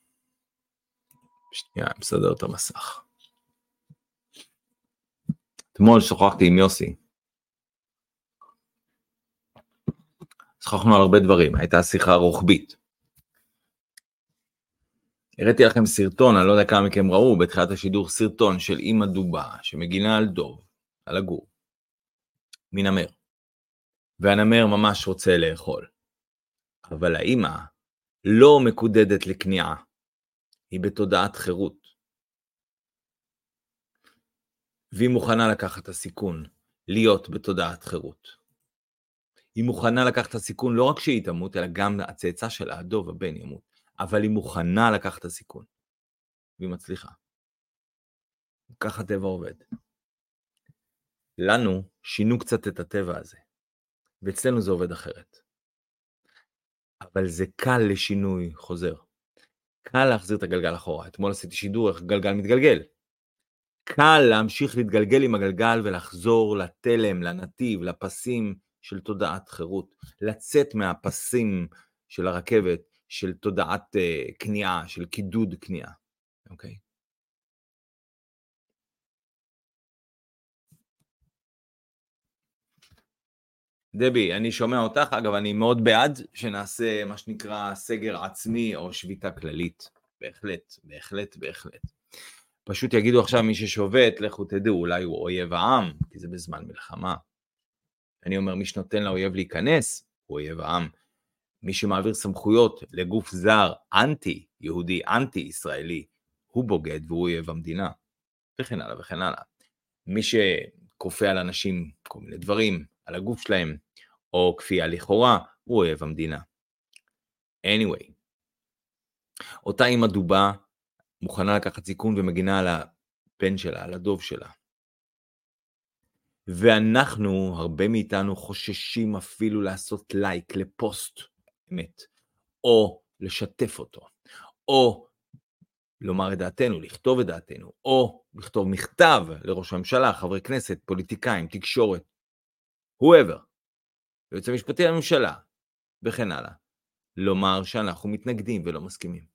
שנייה, מסדר את המסך. אתמול שוחחתי עם יוסי. שוחחנו על הרבה דברים, הייתה שיחה רוחבית. הראיתי לכם סרטון, אני לא יודע כמה מכם ראו, בתחילת השידור סרטון של אמא דובה, שמגינה על דוב, על הגור, מנמר. והנמר ממש רוצה לאכול. אבל האמא לא מקודדת לקניעה, היא בתודעת חירות. והיא מוכנה לקחת את הסיכון, להיות בתודעת חירות. היא מוכנה לקחת את הסיכון לא רק שהיא תמות, אלא גם הצאצא של הדוב הבן ימות. אבל היא מוכנה לקחת את הסיכון. והיא מצליחה. ככה הטבע עובד. לנו שינו קצת את הטבע הזה. ואצלנו זה עובד אחרת. אבל זה קל לשינוי חוזר. קל להחזיר את הגלגל אחורה. אתמול עשיתי שידור איך גלגל מתגלגל. קל להמשיך להתגלגל עם הגלגל ולחזור לתלם, לנתיב, לפסים של תודעת חירות. לצאת מהפסים של הרכבת, של תודעת קנייה, של קידוד קנייה. אוקיי? דבי, אני שומע אותך, אגב, אני מאוד בעד שנעשה מה שנקרא סגר עצמי או שביתה כללית. בהחלט, בהחלט, בהחלט. פשוט יגידו עכשיו מי ששובת, לכו תדעו, אולי הוא אויב העם, כי זה בזמן מלחמה. אני אומר, מי שנותן לאויב להיכנס, הוא אויב העם. מי שמעביר סמכויות לגוף זר, אנטי יהודי, אנטי ישראלי, הוא בוגד והוא אויב המדינה. וכן הלאה וכן הלאה. מי שכופה על אנשים כל מיני דברים, על הגוף שלהם, או כפייה לכאורה, הוא אוהב המדינה. anyway, אותה אמא דובה מוכנה לקחת סיכון ומגינה על הבן שלה, על הדוב שלה. ואנחנו, הרבה מאיתנו חוששים אפילו לעשות לייק לפוסט אמת, או לשתף אותו, או לומר את דעתנו, לכתוב את דעתנו, או לכתוב מכתב לראש הממשלה, חברי כנסת, פוליטיקאים, תקשורת, whoever, יועץ המשפטי לממשלה, וכן הלאה, לומר שאנחנו מתנגדים ולא מסכימים.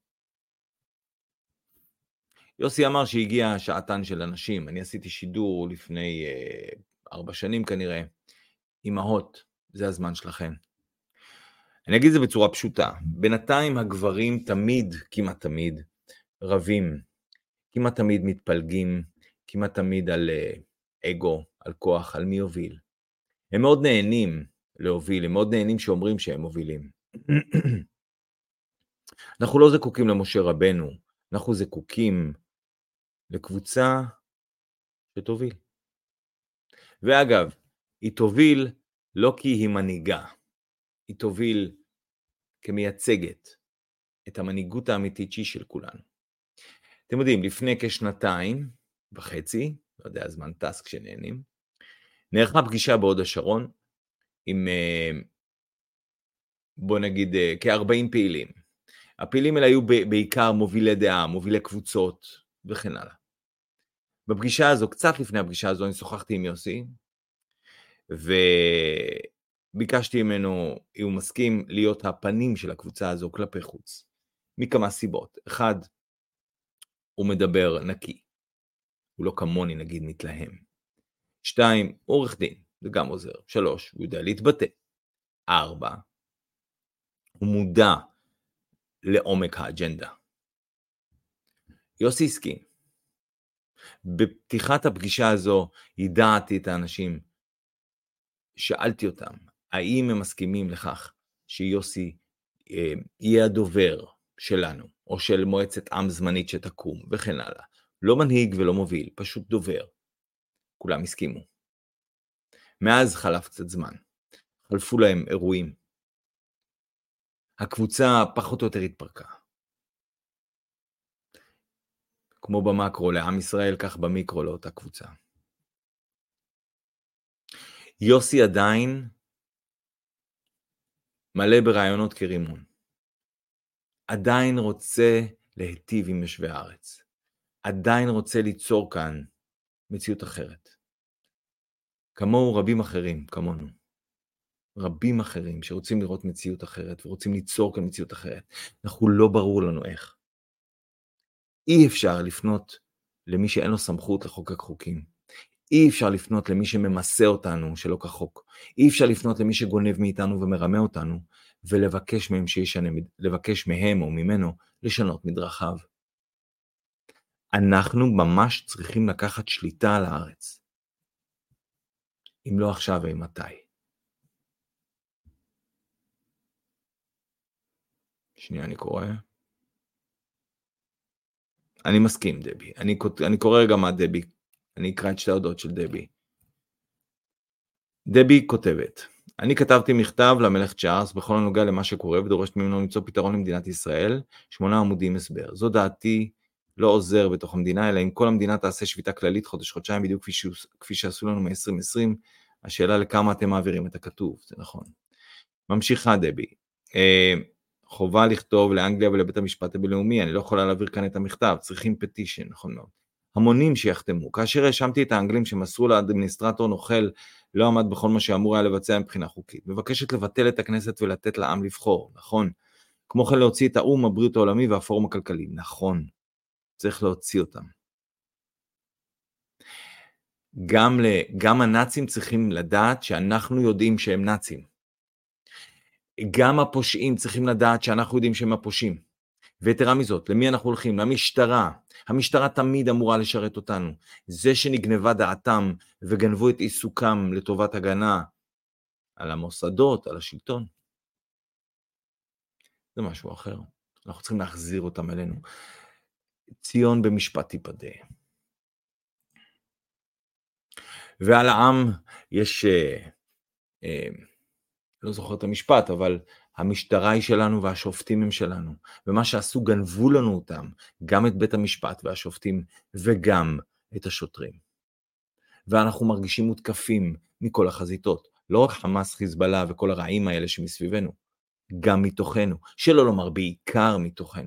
יוסי אמר שהגיע שעתן של אנשים, אני עשיתי שידור לפני 4 שנים כנראה, אמהות, זה הזמן שלכם. אני אגיד את זה בצורה פשוטה, בינתיים הגברים תמיד, כמעט תמיד, רבים, כמעט תמיד מתפלגים, כמעט תמיד על אגו, על כוח, על מי יוביל. הם מאוד נהנים להוביל, הם מאוד נהנים שאומרים שהם מובילים. אנחנו לא זקוקים למשה רבנו, אנחנו זקוקים לקבוצה שתוביל. ואגב, היא תוביל לא כי היא מנהיגה, היא תוביל כמייצגת את המנהיגות האמיתית שהיא של כולנו. אתם יודעים, לפני כשנתיים וחצי, לא יודע, הזמן טס כשנהנים, נערכה פגישה בהוד השרון עם, בוא נגיד, כ-40 פעילים. הפעילים האלה היו בעיקר מובילי דעה, מובילי קבוצות וכן הלאה. בפגישה הזו, קצת לפני הפגישה הזו, אני שוחחתי עם יוסי, וביקשתי ממנו, אם הוא מסכים, להיות הפנים של הקבוצה הזו כלפי חוץ. מכמה סיבות. אחד, הוא מדבר נקי. הוא לא כמוני, נגיד, מתלהם. 2, עורך דין, זה גם עוזר. 3, הוא יודע להתבטא. 4, הוא מודע לעומק האג'נדה. יוסי הסכים. בפתיחת הפגישה הזו, ידעתי את האנשים, שאלתי אותם, האם הם מסכימים לכך שיוסי יהיה הדובר שלנו, או של מועצת עם זמנית שתקום, וכן הלאה. לא מנהיג ולא מוביל, פשוט דובר. כולם הסכימו. מאז חלף קצת זמן. חלפו להם אירועים. הקבוצה פחות או יותר התפרקה. כמו במקרו לעם ישראל, כך במיקרו לאותה קבוצה. יוסי עדיין מלא ברעיונות כרימון. עדיין רוצה להיטיב עם יושבי הארץ. עדיין רוצה ליצור כאן מציאות אחרת. כמוהו רבים אחרים, כמונו. רבים אחרים שרוצים לראות מציאות אחרת ורוצים ליצור כאן מציאות אחרת. אנחנו לא ברור לנו איך. אי אפשר לפנות למי שאין לו סמכות לחוקק חוקים. אי אפשר לפנות למי שממסה אותנו שלא כחוק. אי אפשר לפנות למי שגונב מאיתנו ומרמה אותנו ולבקש מהם לבקש מהם או ממנו לשנות מדרכיו. אנחנו ממש צריכים לקחת שליטה על הארץ. אם לא עכשיו, אם מתי. שנייה, אני קורא. אני מסכים, דבי. אני קורא רגע מה דבי. אני אקרא את שתי ההודעות של דבי. דבי כותבת, אני כתבתי מכתב למלך צ'ארלס בכל הנוגע למה שקורה ודורשת ממנו למצוא פתרון למדינת ישראל, 8 עמודים הסבר. זו דעתי לא עוזר בתוך המדינה, אלא אם כל המדינה תעשה שביתה כללית חודש-חודשיים, בדיוק כפי שעשו לנו מ-2020, השאלה לכמה אתם מעבירים את הכתוב, זה נכון. ממשיכה דבי, חובה לכתוב לאנגליה ולבית המשפט הבינלאומי, אני לא יכולה להעביר כאן את המכתב, צריכים פטישן, נכון מאוד. המונים שיחתמו, כאשר האשמתי את האנגלים שמסרו לאדמיניסטרטור נוכל, לא עמד בכל מה שאמור היה לבצע מבחינה חוקית, מבקשת לבטל את הכנסת ולתת לעם לבחור, נכון? כמו כן להוציא את האום, הבריאות העולמי והפורום הכלכלי, נכון, צריך להוציא אותם. גם הנאצים צריכים לדעת שאנחנו יודעים שהם נאצים. גם הפושעים צריכים לדעת שאנחנו יודעים שהם הפושעים. ויתרה מזאת, למי אנחנו הולכים? למשטרה. המשטרה תמיד אמורה לשרת אותנו. זה שנגנבה דעתם וגנבו את עיסוקם לטובת הגנה על המוסדות, על השלטון. זה משהו אחר. אנחנו צריכים להחזיר אותם אלינו. ציון במשפט תיפדה. ועל העם יש, לא זוכר את המשפט, אבל המשטרה היא שלנו והשופטים הם שלנו. ומה שעשו גנבו לנו אותם, גם את בית המשפט והשופטים וגם את השוטרים. ואנחנו מרגישים מותקפים מכל החזיתות. לא רק חמאס, חיזבאללה וכל הרעים האלה שמסביבנו, גם מתוכנו. שלא לומר בעיקר מתוכנו.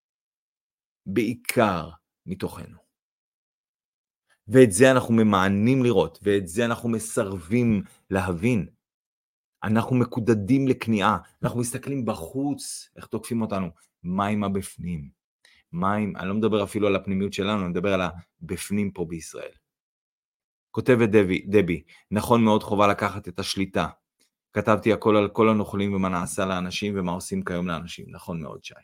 בעיקר מתוכנו. ואת זה אנחנו ממענים לראות, ואת זה אנחנו מסרבים להבין. אנחנו מקודדים לכניעה, אנחנו מסתכלים בחוץ, איך תוקפים אותנו, מה עם הבפנים? אני לא מדבר אפילו על הפנימיות שלנו, אני מדבר על הבפנים פה בישראל. כותבת דבי, נכון מאוד חובה לקחת את השליטה. כתבתי הכל על כל הנוכלים ומה נעשה לאנשים ומה עושים כיום לאנשים, נכון מאוד שי.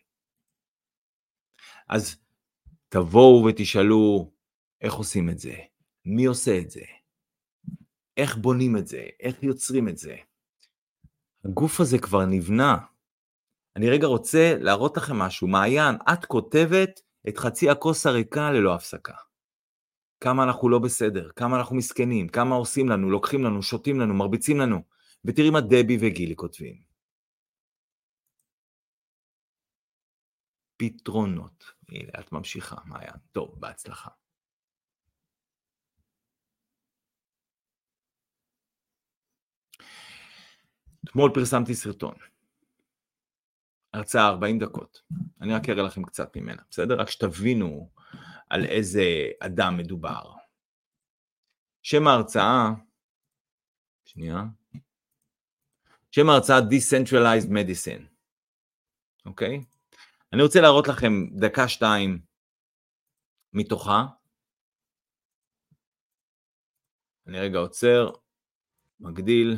אז תבואו ותשאלו איך עושים את זה, מי עושה את זה, איך בונים את זה, איך יוצרים את זה. הגוף הזה כבר נבנה. אני רגע רוצה להראות לכם משהו. מעיין, את כותבת את חצי הכוס הריקה ללא הפסקה. כמה אנחנו לא בסדר, כמה אנחנו מסכנים, כמה עושים לנו, לוקחים לנו, שותים לנו, מרביצים לנו. ותראי מה דבי וגילי כותבים. פתרונות. הנה, את ממשיכה, מעיין. טוב, בהצלחה. אתמול פרסמתי סרטון. הרצאה 40 דקות. אני רק אראה לכם קצת ממנה, בסדר? רק שתבינו על איזה אדם מדובר. שם ההרצאה, שם ההרצאה Decentralized Medicine. אוקיי? אני רוצה להראות לכם דקה 2 מתוכה. אני רגע עוצר, מגדיל.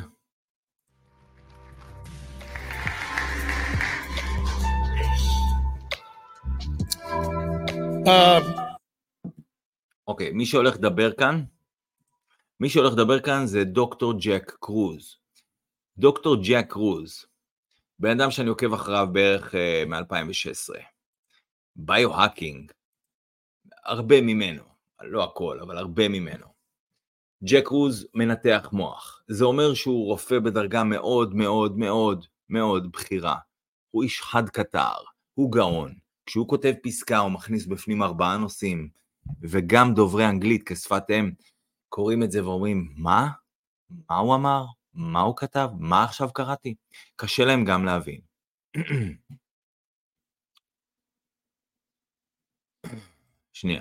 אוקיי, מי שהולך לדבר כאן זה דוקטור ג'ק קרוז. דוקטור ג'ק קרוז, בן אדם שאני עוקב אחריו בערך מ-2016. ביו-האקינג, הרבה ממנו, לא הכל, אבל הרבה ממנו. ג'ק קרוז מנתח מוח. זה אומר שהוא רופא בדרגה מאוד מאוד מאוד מאוד בכירה. הוא איש חד קטר, הוא גאון. כשהוא כותב פסקה הוא מכניס בפנים 4 נושאים, וגם דוברי אנגלית כשפת אם קוראים את זה ואומרים, מה? מה הוא אמר? מה הוא כתב? מה עכשיו קראתי? קשה להם גם להבין. שנייה.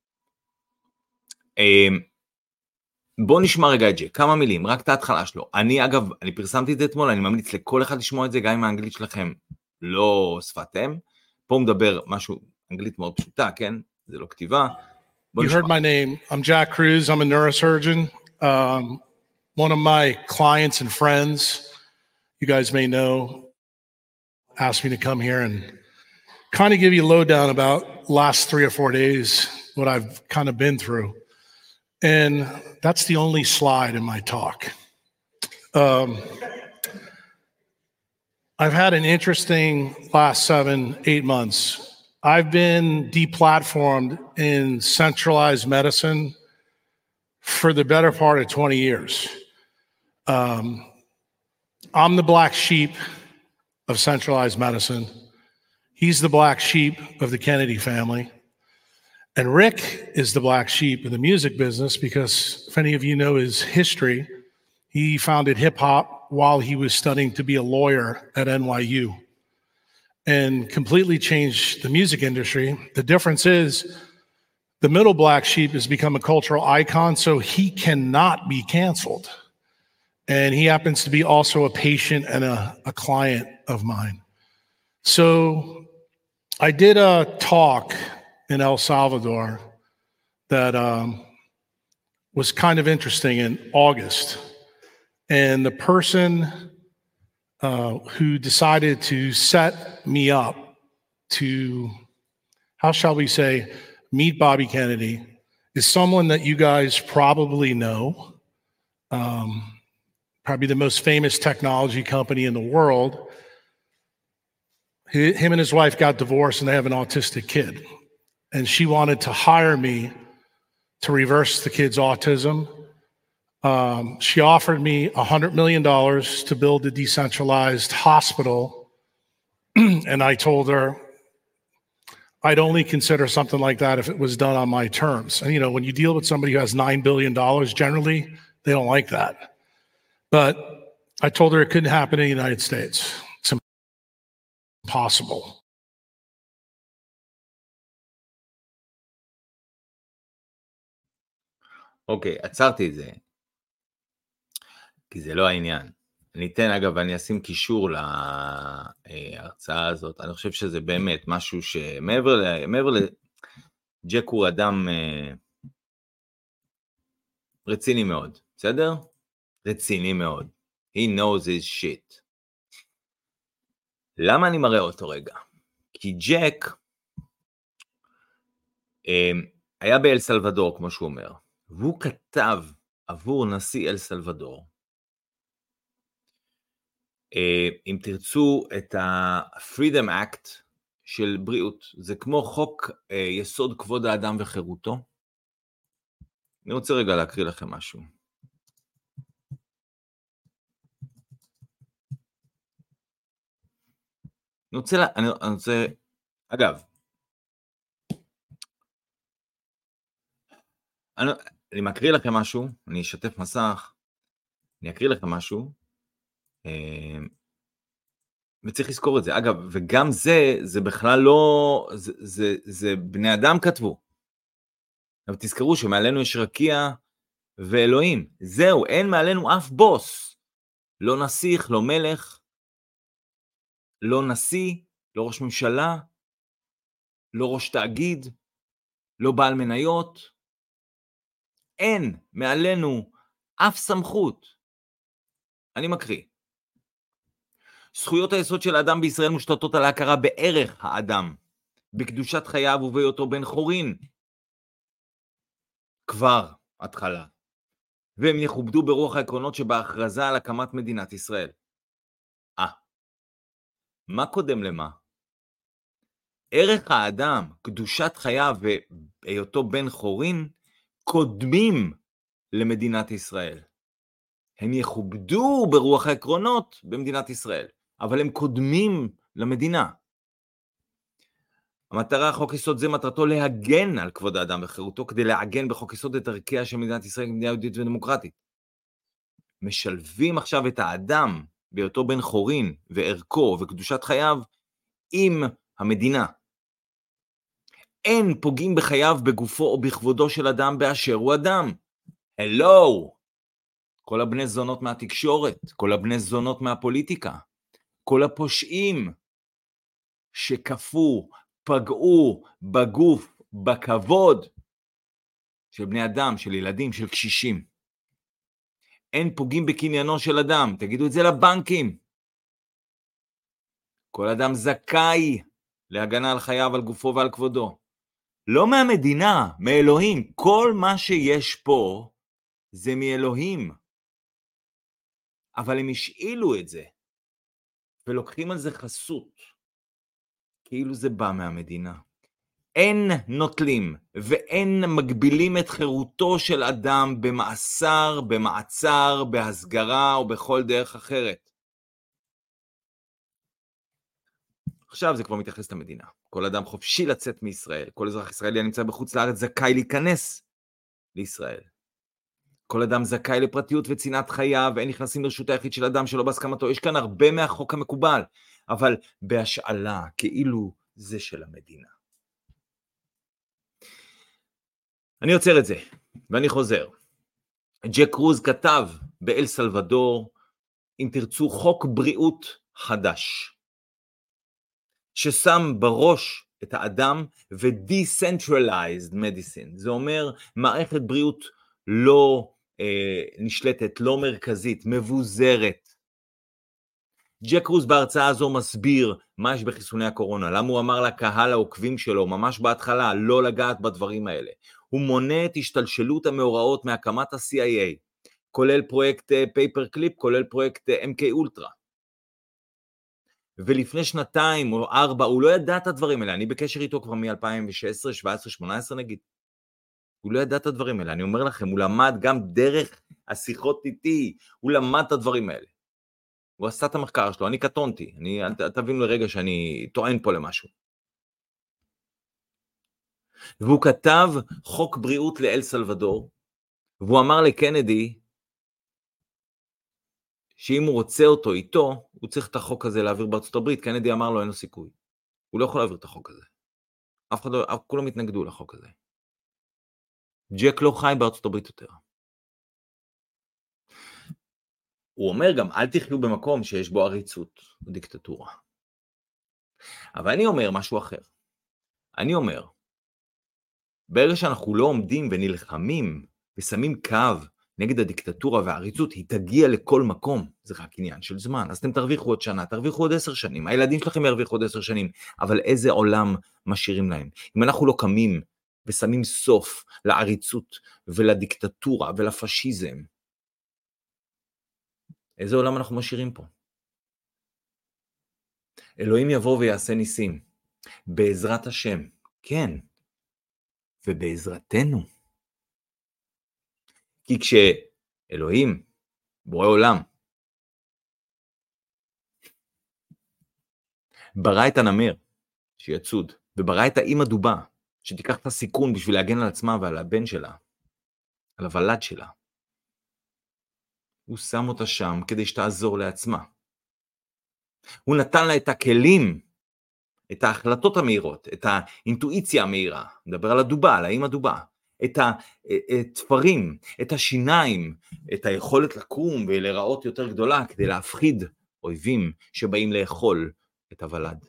בואו נשמע רגע את זה, כמה מילים, רק את ההתחלה שלו. אני פרסמתי את זה אתמול, אני ממליץ לכל אחד לשמוע את זה, גם אם האנגלית שלכם לא שפת אם. פה הוא מדבר משהו, אנגלית מאוד פשוטה, כן? זה לא כתיבה. You heard my name. I'm Jack Cruz. I'm a neurosurgeon. One of my clients and friends, you guys may know, asked me to come here and kind of give you a lowdown about last 3 or 4 days, what I've kind of been through. And that's the only slide in my talk. I've had an interesting last 7-8 months. I've been deplatformed in centralized medicine for the better part of 20 years. I'm the black sheep of centralized medicine. He's the black sheep of the Kennedy family. And Rick is the black sheep of the music business because if any of you know his history, he founded hip hop while he was studying to be a lawyer at NYU and completely changed the music industry. The difference is the middle black sheep has become a cultural icon, so he cannot be canceled. And he happens to be also a patient and a client of mine. So I did a talk in El Salvador that was kind of interesting in August. And the person who decided to set me up to, how shall we say, meet Bobby Kennedy is someone that you guys probably know. Probably the most famous technology company in the world. Him and his wife got divorced and they have an autistic kid. And she wanted to hire me to reverse the kid's autism. She offered me $100 million to build a decentralized hospital. And I told her I'd only consider something like that if it was done on my terms. And, you know, when you deal with somebody who has $9 billion, generally, they don't like that. But I told her it couldn't happen in the United States. It's impossible. אוקיי, עצרתי את זה. כי זה לא העניין. אני אתן, אגב, אני אשים קישור להרצאה הזאת. אני חושב שזה באמת משהו שמעבר ג'ק הוא אדם רציני מאוד, בסדר? רציני מאוד. He knows his shit. למה אני מראה אותו רגע? כי ג'ק היה באל סלבדור, כמו שהוא אומר, והוא כתב עבור נשיא אל סלבדור אם תרצו את ה-Freedom Act של בריאות, זה כמו חוק יסוד כבוד האדם וחירותו. אני רוצה רגע להקריא לכם משהו. אני רוצה, אגב, אני מקריא לכם משהו, אני אשתף מסך, אני אקריא לכם משהו, וצריך לזכור את זה. אגב, וגם זה בכלל לא, זה בני אדם כתבו. אבל תזכרו שמעלינו יש רקיע ואלוהים. זהו, אין מעלינו אף בוס. לא נסיך, לא מלך, לא נשיא, לא ראש ממשלה, לא ראש תאגיד, לא בעל מניות. אין מעלינו אף סמכות. אני מקריא. זכויות היסוד של האדם בישראל מושתתות על ההכרה בערך האדם, בקדושת חייו ובהיותו בן חורין. כבר התחלה. והם יכובדו ברוח העקרונות שבהכרזה על הקמת מדינת ישראל. מה קודם למה? ערך האדם, קדושת חייו והיותו בן חורין, קודמים למדינת ישראל. הם יכובדו ברוח העקרונות במדינת ישראל, אבל הם קודמים למדינה. המטרה, חוק יסוד זה מטרתו להגן על כבוד האדם וחירותו, כדי להגן בחוק יסוד את ערכיה של מדינת ישראל כמדינה יהודית ודמוקרטית. משלבים עכשיו את האדם בהיותו בן חורין וערכו וקדושת חייו עם המדינה. אין פוגעים בחייו, בגופו או בכבודו של אדם באשר הוא אדם. הלו! כל הבני זונות מהתקשורת, כל הבני זונות מהפוליטיקה, כל הפושעים שכפו, פגעו בגוף, בכבוד של בני אדם, של ילדים, של קשישים. אין פוגעים בקניינו של אדם, תגידו את זה לבנקים. כל אדם זכאי להגנה על חייו, על גופו ועל כבודו. לא מהמדינה, מאלוהים. כל מה שיש פה זה מאלוהים. אבל הם השאילו את זה, ולוקחים על זה חסות, כאילו זה בא מהמדינה. אין נוטלים ואין מגבילים את חירותו של אדם במאסר, במעצר, בהסגרה או בכל דרך אחרת. עכשיו זה כבר מתייחס למדינה. כל אדם חופשי לצאת מישראל. כל אזרח ישראלי הנמצא בחוץ לארץ זכאי להיכנס לישראל. כל אדם זכאי לפרטיות וצנעת חייו, ואין נכנסים לרשות היחיד של אדם שלא בהסכמתו. יש כאן הרבה מהחוק המקובל, אבל בהשאלה, כאילו זה של המדינה. אני עוצר את זה, ואני חוזר. ג'ק רוז כתב באל סלבדור, אם תרצו, חוק בריאות חדש, ששם בראש את האדם ו-decentralized medicine. זה אומר מערכת בריאות לא נשלטת, לא מרכזית, מבוזרת. ג'ק רוז בהרצאה הזו מסביר מה יש בחיסוני הקורונה, למה הוא אמר לקהל העוקבים שלו, ממש בהתחלה, לא לגעת בדברים האלה. הוא מונה את השתלשלות המאורעות מהקמת ה-CIA, כולל פרויקט פייפר קליפ, כולל פרויקט MK אולטרה. ולפני 2 או 4, הוא לא ידע את הדברים האלה, אני בקשר איתו כבר מ-2016, 17, 18 נגיד. הוא לא ידע את הדברים האלה, אני אומר לכם, הוא למד גם דרך השיחות איתי, הוא למד את הדברים האלה. הוא עשה את המחקר שלו, אני קטונתי, תבינו לרגע שאני טוען פה למשהו. והוא כתב חוק בריאות לאל סלבדור, והוא אמר לקנדי, שאם הוא רוצה אותו איתו, הוא צריך את החוק הזה להעביר בארצות הברית. קנדי אמר לו, אין לו סיכוי. הוא לא יכול להעביר את החוק הזה. אף אחד לא, כולם התנגדו לחוק הזה. ג'ק לא חי בארצות הברית יותר. הוא אומר גם, אל תחיו במקום שיש בו עריצות או דיקטטורה. אבל אני אומר משהו אחר. אני אומר, ברגע שאנחנו לא עומדים ונלחמים ושמים קו נגד הדיקטטורה והעריצות, היא תגיע לכל מקום. זה רק עניין של זמן. אז אתם תרוויחו עוד שנה, תרוויחו עוד 10 שנים. הילדים שלכם ירוויחו עוד 10 שנים. אבל איזה עולם משאירים להם? אם אנחנו לא קמים ושמים סוף לעריצות ולדיקטטורה ולפשיזם, איזה עולם אנחנו משאירים פה? אלוהים יבוא ויעשה ניסים. בעזרת השם, כן, ובעזרתנו. כי כשאלוהים, בורא עולם, ברא את הנמר שיצוד, וברא את האמא דובה, שתיקח את הסיכון בשביל להגן על עצמה ועל הבן שלה, על הוולד שלה. הוא שם אותה שם כדי שתעזור לעצמה. הוא נתן לה את הכלים, את ההחלטות המהירות, את האינטואיציה המהירה, מדבר על הדובה, על האמא דובה, את התפרים, את השיניים, את היכולת לקום ולראות יותר גדולה כדי להפחיד אויבים שבאים לאכול את הוולד.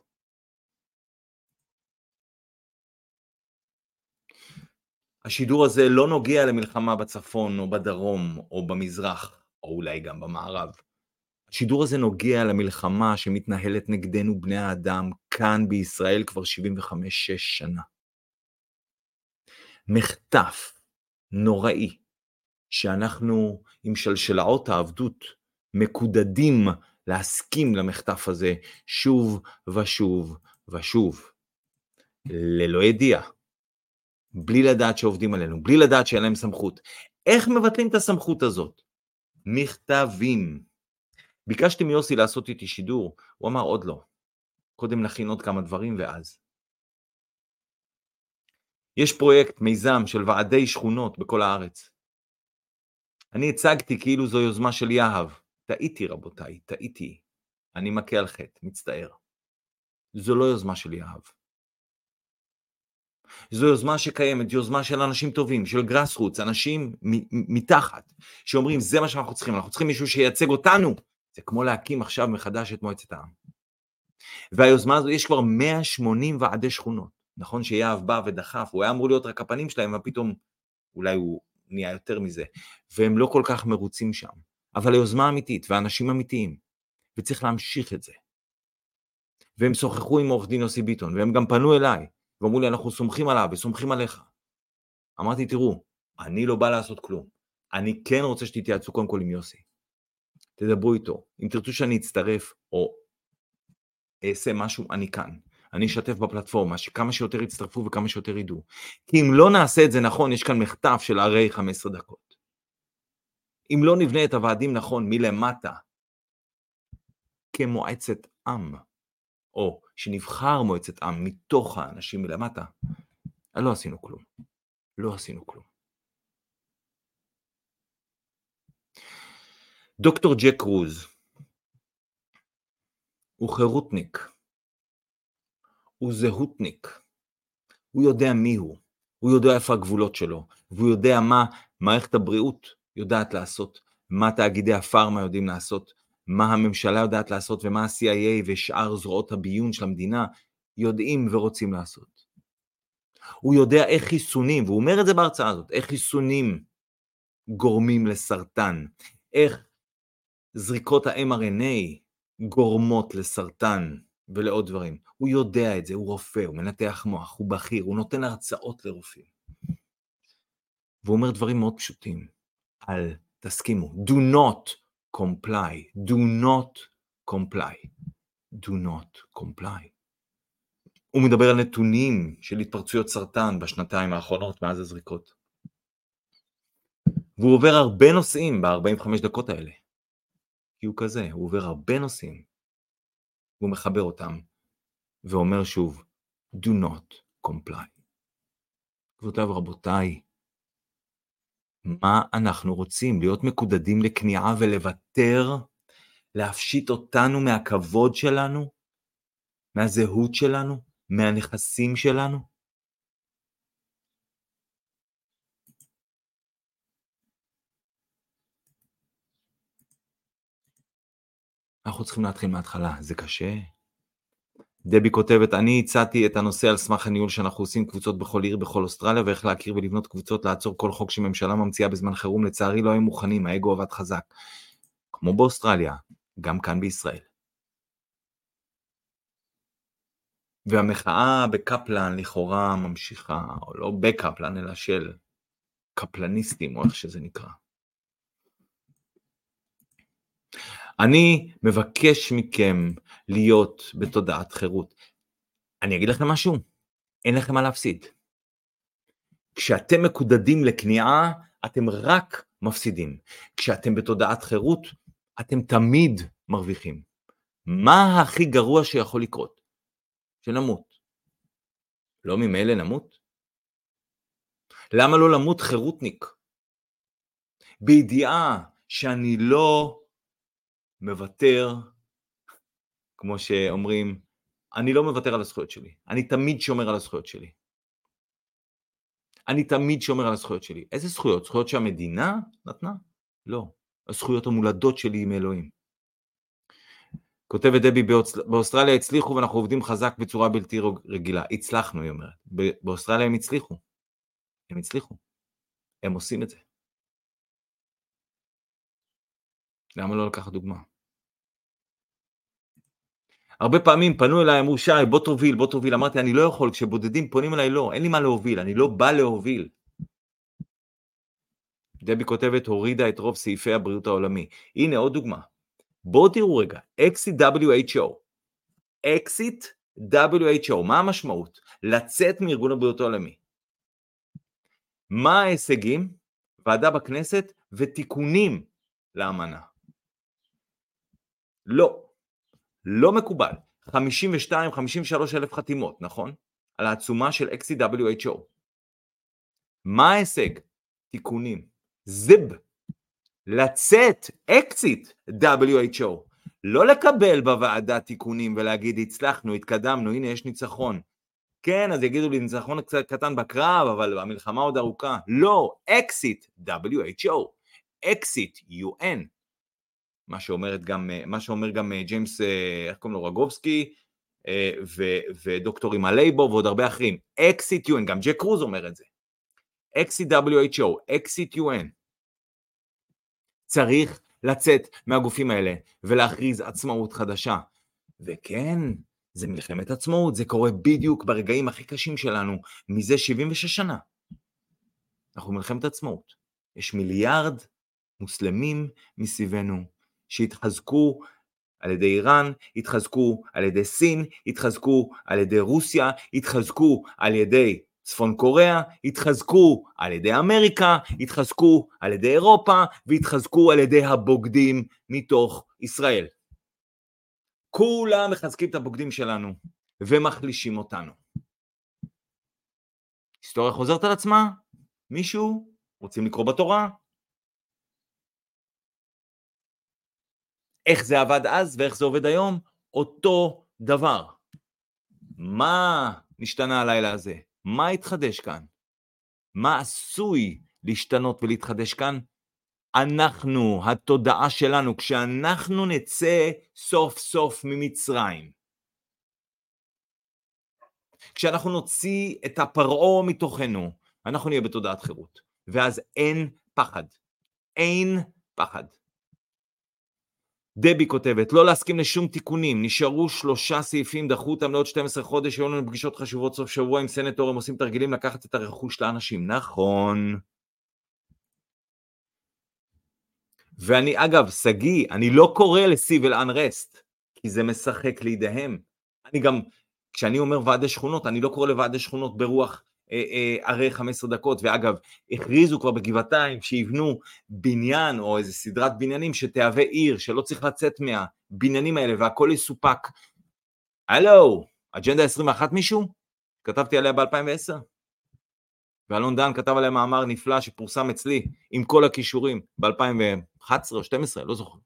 השידור הזה לא נוגע למלחמה בצפון או בדרום או במזרח, או אולי גם במערב. השידור הזה נוגע למלחמה שמתנהלת נגדנו בני האדם כאן בישראל כבר 75-6 שנה. מחטף נוראי שאנחנו עם שלשלאות העבדות מקודדים להסכים למחטף הזה שוב ושוב ושוב. ללא ידיעה, בלי לדעת שעובדים עלינו, בלי לדעת שאין להם סמכות. איך מבטלים את הסמכות הזאת? מכתבים. ביקשתי מיוסי לעשות איתי שידור, הוא אמר עוד לא. קודם נכין עוד כמה דברים ואז. יש פרויקט, מיזם של ועדי שכונות בכל הארץ. אני הצגתי כאילו זו יוזמה של יהב. טעיתי רבותיי, טעיתי. אני מכה על חטא, מצטער. זו לא יוזמה של יהב. זו יוזמה שקיימת, יוזמה של אנשים טובים, של גראסרוטס, אנשים מתחת, שאומרים זה מה שאנחנו צריכים מישהו שייצג אותנו. זה כמו להקים עכשיו מחדש את מועצת העם. והיוזמה הזו, יש כבר 180 ועדי שכונות. נכון שיהב בא ודחף, הוא היה אמור להיות רק הפנים שלהם, ופתאום אולי הוא נהיה יותר מזה, והם לא כל כך מרוצים שם. אבל היוזמה אמיתית, ואנשים אמיתיים, וצריך להמשיך את זה. והם שוחחו עם עורך דין יוסי ביטון, והם גם פנו אליי, ואמרו לי, אנחנו סומכים עליו וסומכים עליך. אמרתי, תראו, אני לא בא לעשות כלום. אני כן רוצה שתתייעצו קודם כל עם יוסי. תדברו איתו. אם תרצו שאני אצטרף, או אעשה משהו, אני כאן. אני אשתף בפלטפורמה, שכמה שיותר יצטרפו וכמה שיותר ידעו. כי אם לא נעשה את זה נכון, יש כאן מחטף של הרי 15 דקות. אם לא נבנה את הוועדים נכון מלמטה, כמועצת עם, או שנבחר מועצת עם מתוך האנשים מלמטה, לא עשינו כלום. לא עשינו כלום. דוקטור ג'ק רוז הוא חירותניק, הוא זהותניק, הוא יודע מי הוא יודע איפה הגבולות שלו, והוא יודע מה מערכת הבריאות יודעת לעשות, מה תאגידי הפארמה יודעים לעשות, מה הממשלה יודעת לעשות, ומה ה-CIA ושאר זרועות הביון של המדינה יודעים ורוצים לעשות. הוא יודע איך חיסונים, והוא אומר את זה בהרצאה הזאת, איך חיסונים גורמים לסרטן, איך זריקות ה-mRNA גורמות לסרטן ולעוד דברים. הוא יודע את זה, הוא רופא, הוא מנתח מוח, הוא בכיר, הוא נותן הרצאות לרופאים. והוא אומר דברים מאוד פשוטים, אל תסכימו, do not comply, do not comply, do not comply. הוא מדבר על נתונים של התפרצויות סרטן בשנתיים האחרונות מאז הזריקות. והוא עובר הרבה נושאים ב-45 דקות האלה. כי הוא כזה, הוא עובר הרבה נושאים. והוא מחבר אותם, ואומר שוב, do not comply. גבירותיי ורבותיי, מה אנחנו רוצים? להיות מקודדים לקניעה ולוותר, להפשיט אותנו מהכבוד שלנו, מהזהות שלנו, מהנכסים שלנו? אנחנו צריכים להתחיל מההתחלה, זה קשה. דבי כותבת, אני הצעתי את הנושא על סמך הניהול שאנחנו עושים קבוצות בכל עיר, בכל אוסטרליה, ואיך להכיר ולבנות קבוצות, לעצור כל חוק שממשלה ממציאה בזמן חירום, לצערי לא הם מוכנים, האגו עבד חזק. כמו באוסטרליה, גם כאן בישראל. והמחאה בקפלן לכאורה ממשיכה, או לא בקפלן, אלא של קפלניסטים, או איך שזה נקרא. אני מבקש מכם להיות בתודעת חירות. אני אגיד לכם משהו, אין לכם מה להפסיד. כשאתם מקודדים לכניעה, אתם רק מפסידים. כשאתם בתודעת חירות, אתם תמיד מרוויחים. מה הכי גרוע שיכול לקרות? שנמות. לא ממילא נמות? למה לא למות חירותניק? בידיעה שאני לא מוותר, כמו שאומרים, אני לא מוותר על הזכויות שלי. אני תמיד שומר על הזכויות שלי. אני תמיד שומר על הזכויות שלי. איזה זכויות? זכויות שהמדינה נתנה? לא. הזכויות המולדות שלי עם אלוהים. כותבת דבי, באוסטרליה הצליחו ואנחנו עובדים חזק בצורה בלתי רגילה. הצלחנו, היא אומרת. באוסטרליה הם הצליחו. הם הצליחו. הם עושים את זה. למה לא לקחת דוגמה? הרבה פעמים פנו אליי, אמרו שי, בוא תוביל. אמרתי, אני לא יכול, כשבודדים פונים אליי, לא, אין לי מה להוביל, אני לא בא להוביל. דבי כותבת, הורידה את רוב סעיפי הבריאות העולמי. הנה עוד דוגמה. בואו תראו רגע, Exit WHO. Exit WHO, מה המשמעות? לצאת מארגון הבריאות העולמי. מה ההישגים? ועדה בכנסת ותיקונים לאמנה. לא מקובל. 52-53 אלף חתימות, נכון? על העצומה של Exit WHO. מה ההישג? תיקונים. זיב. לצאת, Exit WHO. לא לקבל בוועדה תיקונים ולהגיד, הצלחנו, התקדמנו, הנה יש ניצחון. כן, אז יגידו לי, ניצחון קצת קטן בקרב, אבל המלחמה עוד ארוכה. לא, Exit WHO. Exit UN. מה שאומר גם ג'יימס, איך קוראים לו, רגובסקי, ודוקטורים הלייבו ועוד הרבה אחרים. Exit UN, גם ג'ק קרוז אומר את זה. Exit WHO, Exit UN. צריך לצאת מהגופים האלה ולהכריז עצמאות חדשה. וכן, זה מלחמת עצמאות, זה קורה בדיוק ברגעים הכי קשים שלנו, מזה 76 שנה. אנחנו מלחמת עצמאות. יש מיליארד מוסלמים מסביבנו, שהתחזקו על ידי איראן, התחזקו על ידי סין, התחזקו על ידי רוסיה, התחזקו על ידי צפון קוריאה, התחזקו על ידי אמריקה, התחזקו על ידי אירופה, והתחזקו על ידי הבוגדים מתוך ישראל. כולם מחזקים את הבוגדים שלנו, ומחלישים אותנו. היסטוריה חוזרת על עצמה? מישהו? רוצים לקרוא בתורה? איך זה עבד אז ואיך זה עובד היום? אותו דבר. מה נשתנה הלילה הזה? מה התחדש כאן? מה עשוי להשתנות ולהתחדש כאן? אנחנו, התודעה שלנו, כשאנחנו נצא סוף סוף ממצרים, כשאנחנו נוציא את הפרעה מתוכנו, אנחנו נהיה בתודעת חירות. ואז אין פחד. אין פחד. דבי כותבת, לא להסכים לשום תיקונים, נשארו 3 סעיפים, דחו אותם לעוד 12 חודש, היו לנו פגישות חשובות סוף שבוע עם סנטורים, עושים תרגילים לקחת את הרכוש לאנשים. נכון. ואני, אגב, סגי, אני לא קורא לסיביל אנרסט, כי זה משחק לידיהם. אני גם, כשאני אומר ועדי שכונות, אני לא קורא לוועדי שכונות ברוח הרי 15 דקות, ואגב, הכריזו כבר בגבעתיים שיבנו בניין או איזה סדרת בניינים שתהווה עיר, שלא צריך לצאת מהבניינים האלה והכל יסופק. הלו, אג'נדה 21 מישהו? כתבתי עליה ב-2010. ואלון דן כתב עליה מאמר נפלא שפורסם אצלי עם כל הכישורים ב-2011 או 12, לא זוכר.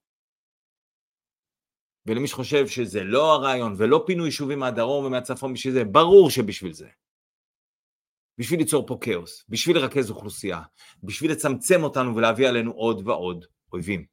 ולמי שחושב שזה לא הרעיון ולא פינוי יישובים מהדרום ומהצפון בשביל זה, ברור שבשביל זה. בשביל ליצור פה כאוס, בשביל לרכז אוכלוסייה, בשביל לצמצם אותנו ולהביא עלינו עוד ועוד אויבים.